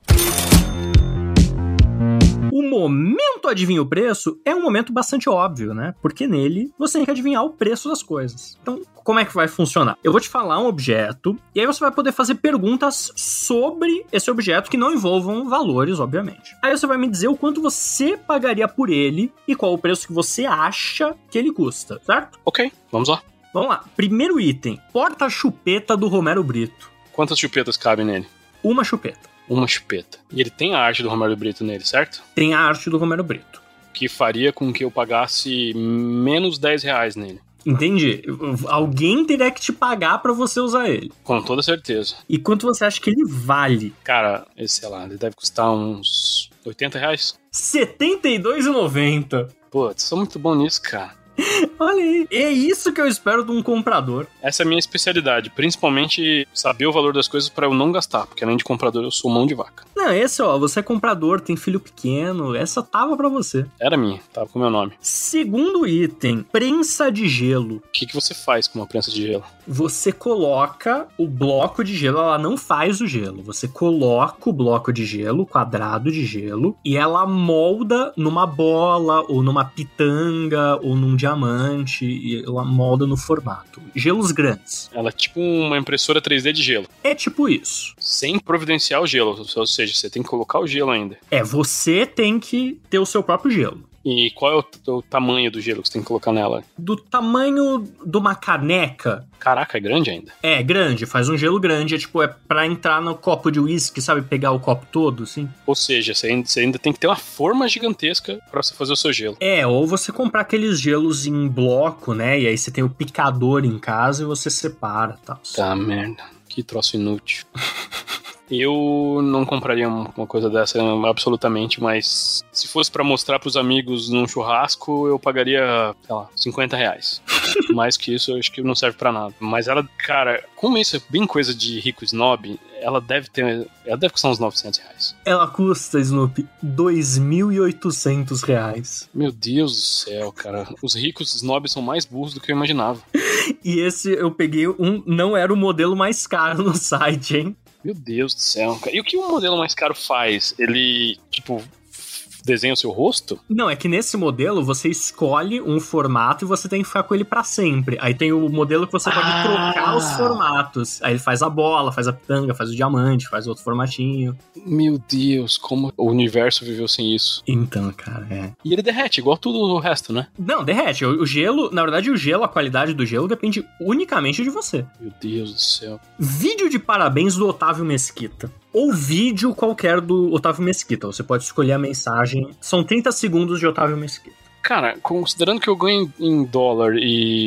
O momento Adivinha o Preço é um momento bastante óbvio, né? Porque nele você tem que adivinhar o preço das coisas. Então, como é que vai funcionar? Eu vou te falar um objeto e aí você vai poder fazer perguntas sobre esse objeto que não envolvam valores, obviamente. Aí você vai me dizer o quanto você pagaria por ele e qual o preço que você acha que ele custa, certo? Ok, vamos lá. Vamos lá. Primeiro item: porta-chupeta do Romero Brito. Quantas chupetas cabem nele? Uma chupeta. Uma chupeta. E ele tem a arte do Romero Brito nele, certo? Tem a arte do Romero Brito. Que faria com que eu pagasse menos dez reais nele. Entendi. Alguém teria que te pagar pra você usar ele. Com toda certeza. E quanto você acha que ele vale? Cara, esse, sei lá, ele deve custar uns oitenta reais. setenta e dois reais e noventa centavos. Pô, sou muito bom nisso, cara. Olha aí. É isso que eu espero de um comprador. Essa é a minha especialidade, principalmente saber o valor das coisas pra eu não gastar, porque além de comprador eu sou mão de vaca. Não, esse, ó, você é comprador, tem filho pequeno, essa tava pra você. Era minha, tava com o meu nome. Segundo item, prensa de gelo. O que, que você faz com uma prensa de gelo? Você coloca o bloco de gelo, ela não faz o gelo. Você coloca o bloco de gelo, quadrado de gelo, e ela molda numa bola, ou numa pitanga, ou num diamante, e ela molda no formato. Gelos grandes. Ela é tipo uma impressora três D de gelo, É tipo isso. sem providenciar o gelo, ou seja, você tem que colocar o gelo ainda. É, você tem que ter o seu próprio gelo. E qual é o, t- o tamanho do gelo que você tem que colocar nela? Do tamanho de uma caneca. Caraca, é grande ainda. É, grande, faz um gelo grande. É tipo, é pra entrar no copo de uísque, sabe? Pegar o copo todo, assim. Ou seja, você ainda, você ainda tem que ter uma forma gigantesca pra você fazer o seu gelo. É, ou você comprar aqueles gelos em bloco, né? E aí você tem o picador em casa e você separa e tal. Tá, merda. Que troço inútil. Eu não compraria uma coisa dessa absolutamente, mas se fosse pra mostrar pros amigos num churrasco, eu pagaria, sei lá, cinquenta reais. Mais que isso, eu acho que não serve pra nada. Mas ela, cara, como isso é bem coisa de rico snob, ela deve ter, ela deve custar uns novecentos reais. Ela custa, Snoopy, dois mil e oitocentos reais. Meu Deus do céu, cara. Os ricos snobs são mais burros do que eu imaginava. E esse eu peguei um, não era o modelo mais caro no site, hein? Meu Deus do céu, cara. E o que o modelo mais caro faz? Ele, tipo, desenha o seu rosto? Não, é que nesse modelo você escolhe um formato e você tem que ficar com ele pra sempre. Aí tem o modelo que você pode Ah. trocar os formatos. Aí ele faz a bola, faz a pitanga, faz o diamante, faz outro formatinho. Meu Deus, como o universo viveu sem isso. Então, cara, é. E ele derrete, igual tudo o resto, né? Não, derrete. O, o gelo, na verdade, o gelo, a qualidade do gelo depende unicamente de você. Meu Deus do céu. Vídeo de parabéns do Otávio Mesquita. Ou vídeo qualquer do Otávio Mesquita. Você pode escolher a mensagem. São trinta segundos de Otávio Mesquita. Cara, considerando que eu ganho em dólar e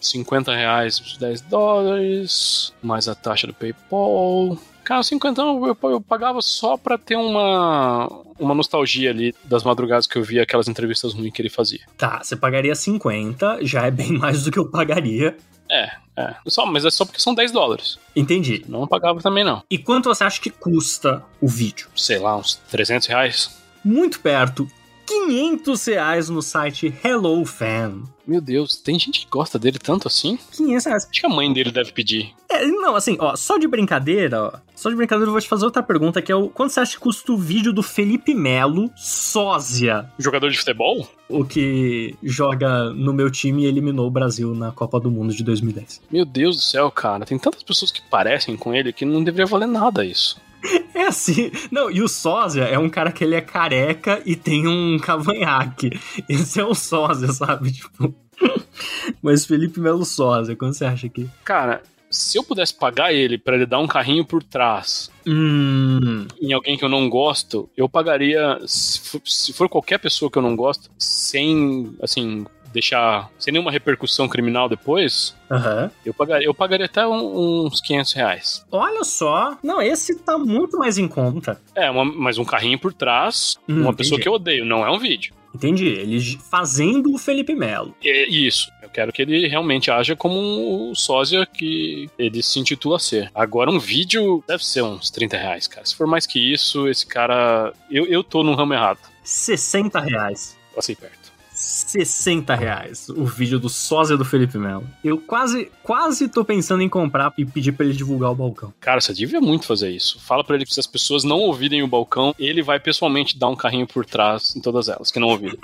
cinquenta reais, dez dólares, mais a taxa do PayPal. Cara, cinquenta eu, eu pagava só pra ter uma, uma nostalgia ali das madrugadas que eu via aquelas entrevistas ruins que ele fazia. Tá, você pagaria cinquenta, já é bem mais do que eu pagaria. É, é. Só, mas é só porque são dez dólares. Entendi. Não pagava também, não. E quanto você acha que custa o vídeo? Sei lá, uns trezentos reais. Muito perto. quinhentos reais no site HelloFan. Meu Deus, tem gente que gosta dele tanto assim? quinhentos reais. Acho que a mãe dele deve pedir. É, não, assim, ó, só de brincadeira, ó, só de brincadeira eu vou te fazer outra pergunta, que é o quanto você acha que custa o vídeo do Felipe Melo, sósia? Jogador de futebol? O que joga no meu time e eliminou o Brasil na Copa do Mundo de dois mil e dez. Meu Deus do céu, cara, tem tantas pessoas que parecem com ele que não deveria valer nada isso. É assim, não, e o sósia é um cara que ele é careca e tem um cavanhaque. Esse é o sósia, sabe, tipo... Mas Felipe Melo sósia, quanto você acha que... Cara, se eu pudesse pagar ele pra ele dar um carrinho por trás hum. em alguém que eu não gosto, eu pagaria, se for, se for qualquer pessoa que eu não gosto, sem, assim... deixar sem nenhuma repercussão criminal depois, uhum. eu, pagaria, eu pagaria até um, uns quinhentos reais. Olha só. Não, esse tá muito mais em conta. É, uma, mas um carrinho por trás, hum, uma entendi. pessoa que eu odeio, não é um vídeo. Entendi. Ele fazendo o Felipe Melo. É isso. Eu quero que ele realmente haja como um sósia que ele se intitula ser. Agora, um vídeo deve ser uns trinta reais, cara. Se for mais que isso, esse cara... Eu, eu tô no ramo errado. sessenta reais. Passei perto. sessenta reais o vídeo do sósia do Felipe Melo. Eu quase, quase tô pensando em comprar e pedir pra ele divulgar o balcão. Cara, você devia muito fazer isso. Fala pra ele que se as pessoas não ouvirem o balcão, ele vai pessoalmente dar um carrinho por trás em todas elas, que não ouvirem.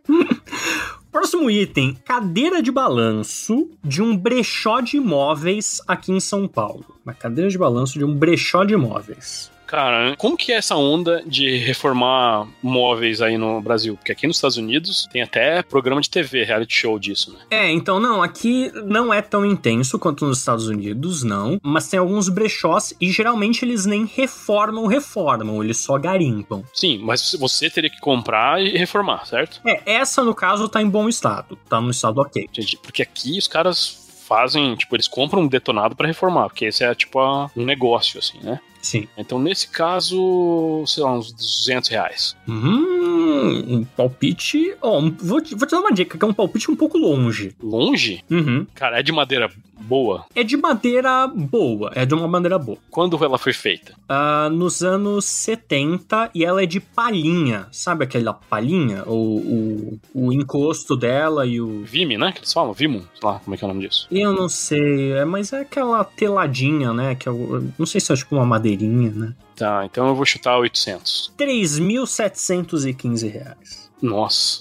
Próximo item, cadeira de balanço de um brechó de imóveis aqui em São Paulo. Uma cadeira de balanço de um brechó de imóveis. Cara, como que é essa onda de reformar móveis aí no Brasil? Porque aqui nos Estados Unidos tem até programa de T V, reality show disso, né? É, então não, aqui não é tão intenso quanto nos Estados Unidos, não. Mas tem alguns brechós e geralmente eles nem reformam, reformam, eles só garimpam. Sim, mas você teria que comprar e reformar, certo? É, essa no caso tá em bom estado, tá no estado ok. Entendi. Porque aqui os caras fazem, tipo, eles compram um detonado pra reformar, porque esse é tipo a, um negócio, assim, né? Sim. Então, nesse caso, sei lá, uns duzentos reais. Hum, um palpite... Ó, oh, vou, te, vou te dar uma dica, que é um palpite um pouco longe. Longe? Uhum. Cara, é de madeira boa? É de madeira boa, é de uma madeira boa. Quando ela foi feita? Uh, nos anos setenta, e ela é de palhinha. Sabe aquela palhinha? O, o, o encosto dela e o... Vime, né? Que eles falam? Vimo? Sei lá, como é que é o nome disso? Eu não sei, é, mas é aquela teladinha, né? Que eu, não sei se é tipo uma madeirinha, né? Tá, então eu vou chutar oitocentos. três mil setecentos e quinze reais. Nossa.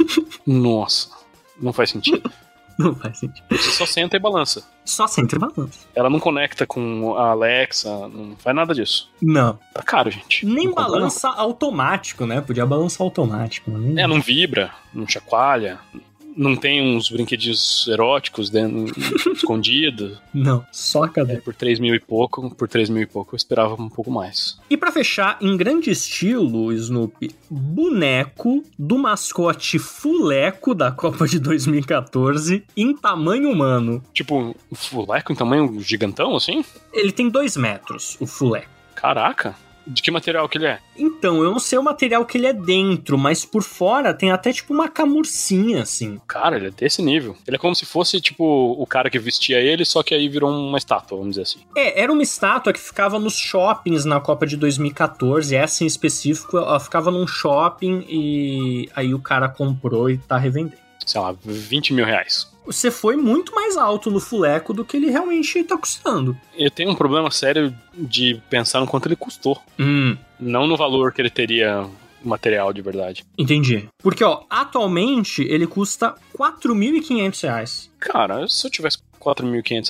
Nossa. Não faz sentido. Não faz sentido. Você só senta e balança. Só senta e balança. Ela não conecta com a Alexa, não faz nada disso. Não. Tá caro, gente. Nem não balança automático, né? Podia balançar automático. Né? É, não vibra, não chacoalha. Não tem uns brinquedinhos eróticos dentro, escondidos. Não, só a cadeira. É, por três mil e pouco, por três mil e pouco eu esperava um pouco mais. E pra fechar, em grande estilo, Snoopy, boneco do mascote Fuleco da Copa de dois mil e catorze em tamanho humano. Tipo, um fuleco em tamanho gigantão, assim? Ele tem dois metros, o Fuleco. Caraca! De que material que ele é? Então, eu não sei o material que ele é dentro, mas por fora tem até tipo uma camurcinha, assim. Cara, ele é desse nível. Ele é como se fosse, tipo, o cara que vestia ele, só que aí virou uma estátua, vamos dizer assim. É, era uma estátua que ficava nos shoppings na Copa de dois mil e catorze, essa em específico, ela ficava num shopping e aí o cara comprou e tá revendendo. Sei lá, vinte mil reais. Você foi muito mais alto no Fuleco do que ele realmente tá custando. Eu tenho um problema sério de pensar no quanto ele custou. Hum. Não no valor que ele teria material de verdade. Entendi. Porque, ó, atualmente ele custa quatro mil e quinhentos reais. Cara, se eu tivesse quatro mil e quinhentos reais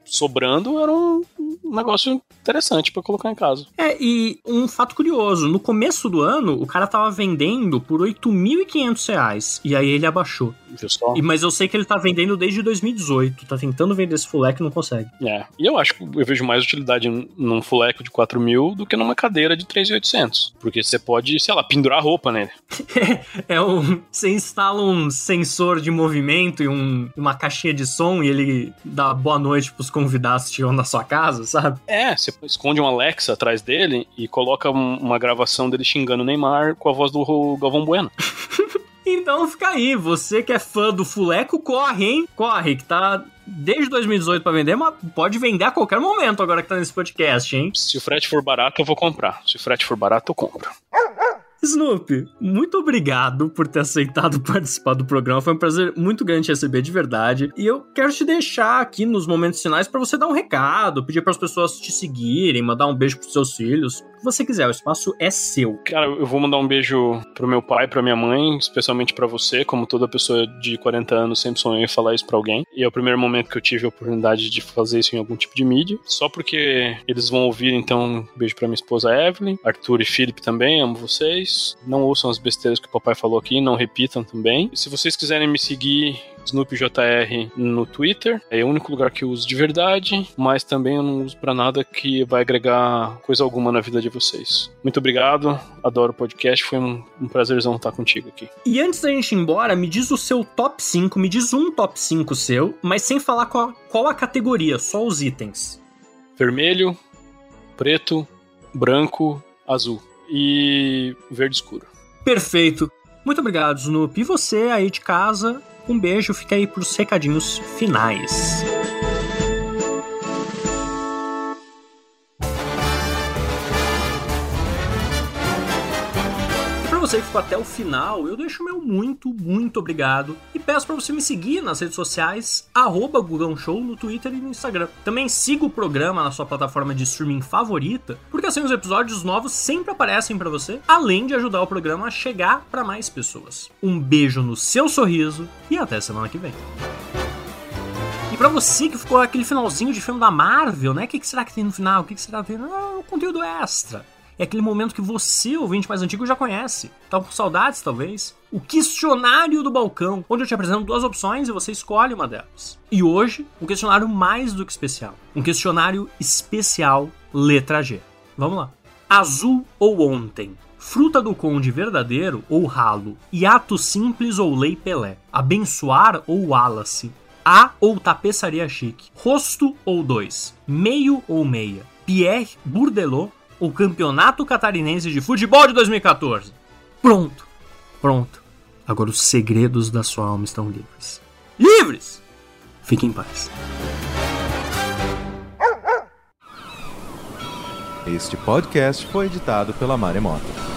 sobrando, era um negócio interessante pra colocar em casa. É, e um fato curioso, no começo do ano, o cara tava vendendo por oito mil e quinhentos reais, e aí ele abaixou. Viu só? E, mas eu sei que ele tá vendendo desde dois mil e dezoito, tá tentando vender esse full eco e não consegue. É, e eu acho que eu vejo mais utilidade num full eco de quatro mil do que numa cadeira de três mil e oitocentos, porque você pode, sei lá, pendurar roupa nele. É um, você instala um sensor de movimento e um, uma caixinha de som e ele dá boa noite pros convidados que chegam na sua casa, sabe? É, você esconde um Alexa atrás dele e coloca um, uma gravação dele xingando o Neymar com a voz do Galvão Bueno. Então fica aí, você que é fã do Fuleco, corre, hein? Corre, que tá desde dois mil e dezoito pra vender, mas pode vender a qualquer momento agora que tá nesse podcast, hein? Se o frete for barato, eu vou comprar. Se o frete for barato, eu compro. Snoopy, muito obrigado por ter aceitado participar do programa. Foi um prazer muito grande te receber, de verdade. E eu quero te deixar aqui nos momentos finais pra você dar um recado, pedir pras pessoas te seguirem, mandar um beijo pros seus filhos. O que você quiser, o espaço é seu. Cara, eu vou mandar um beijo pro meu pai, pra minha mãe, especialmente pra você. Como toda pessoa de quarenta anos, sempre sonhei em falar isso pra alguém. E é o primeiro momento que eu tive a oportunidade de fazer isso em algum tipo de mídia. Só porque eles vão ouvir, então, um beijo pra minha esposa Evelyn, Arthur e Felipe também, amo vocês. Não ouçam as besteiras que o papai falou aqui, não repitam também. E se vocês quiserem me seguir, Snoopy J R no Twitter, é o único lugar que eu uso de verdade, mas também eu não uso pra nada que vai agregar coisa alguma na vida de vocês. Muito obrigado, adoro o podcast, foi um, um prazerzão estar contigo aqui. E antes da gente ir embora, me diz o seu top cinco, me diz um top cinco seu, mas sem falar qual, qual a categoria, só os itens. Vermelho, preto, branco, azul e verde escuro. Perfeito. Muito obrigado, Snoopy. E você aí de casa, um beijo, fica aí pros recadinhos finais. Você que ficou até o final, eu deixo meu muito, muito obrigado e peço para você me seguir nas redes sociais, arroba Gugão Show no Twitter e no Instagram. Também siga o programa na sua plataforma de streaming favorita, porque assim os episódios novos sempre aparecem para você, além de ajudar o programa a chegar para mais pessoas. Um beijo no seu sorriso e até semana que vem. E pra você que ficou aquele finalzinho de filme da Marvel, né? O que, que será que tem no final? O que, que será que tem? Ah, o conteúdo extra. É aquele momento que você, ouvinte mais antigo, já conhece. Tá com saudades, talvez. O questionário do balcão, onde eu te apresento duas opções e você escolhe uma delas. E hoje, um questionário mais do que especial. Um questionário especial letra G. Vamos lá. Azul ou ontem? Fruta do conde verdadeiro ou ralo? Hiato simples ou lei Pelé? Abençoar ou Wallace? A ou tapeçaria chique? Rosto ou dois? Meio ou meia? Pierre Bourdelot ou Campeonato Catarinense de Futebol de dois mil e catorze? Pronto, pronto. Agora os segredos da sua alma estão livres. Livres! Fique em paz. Este podcast foi editado pela Maremoto.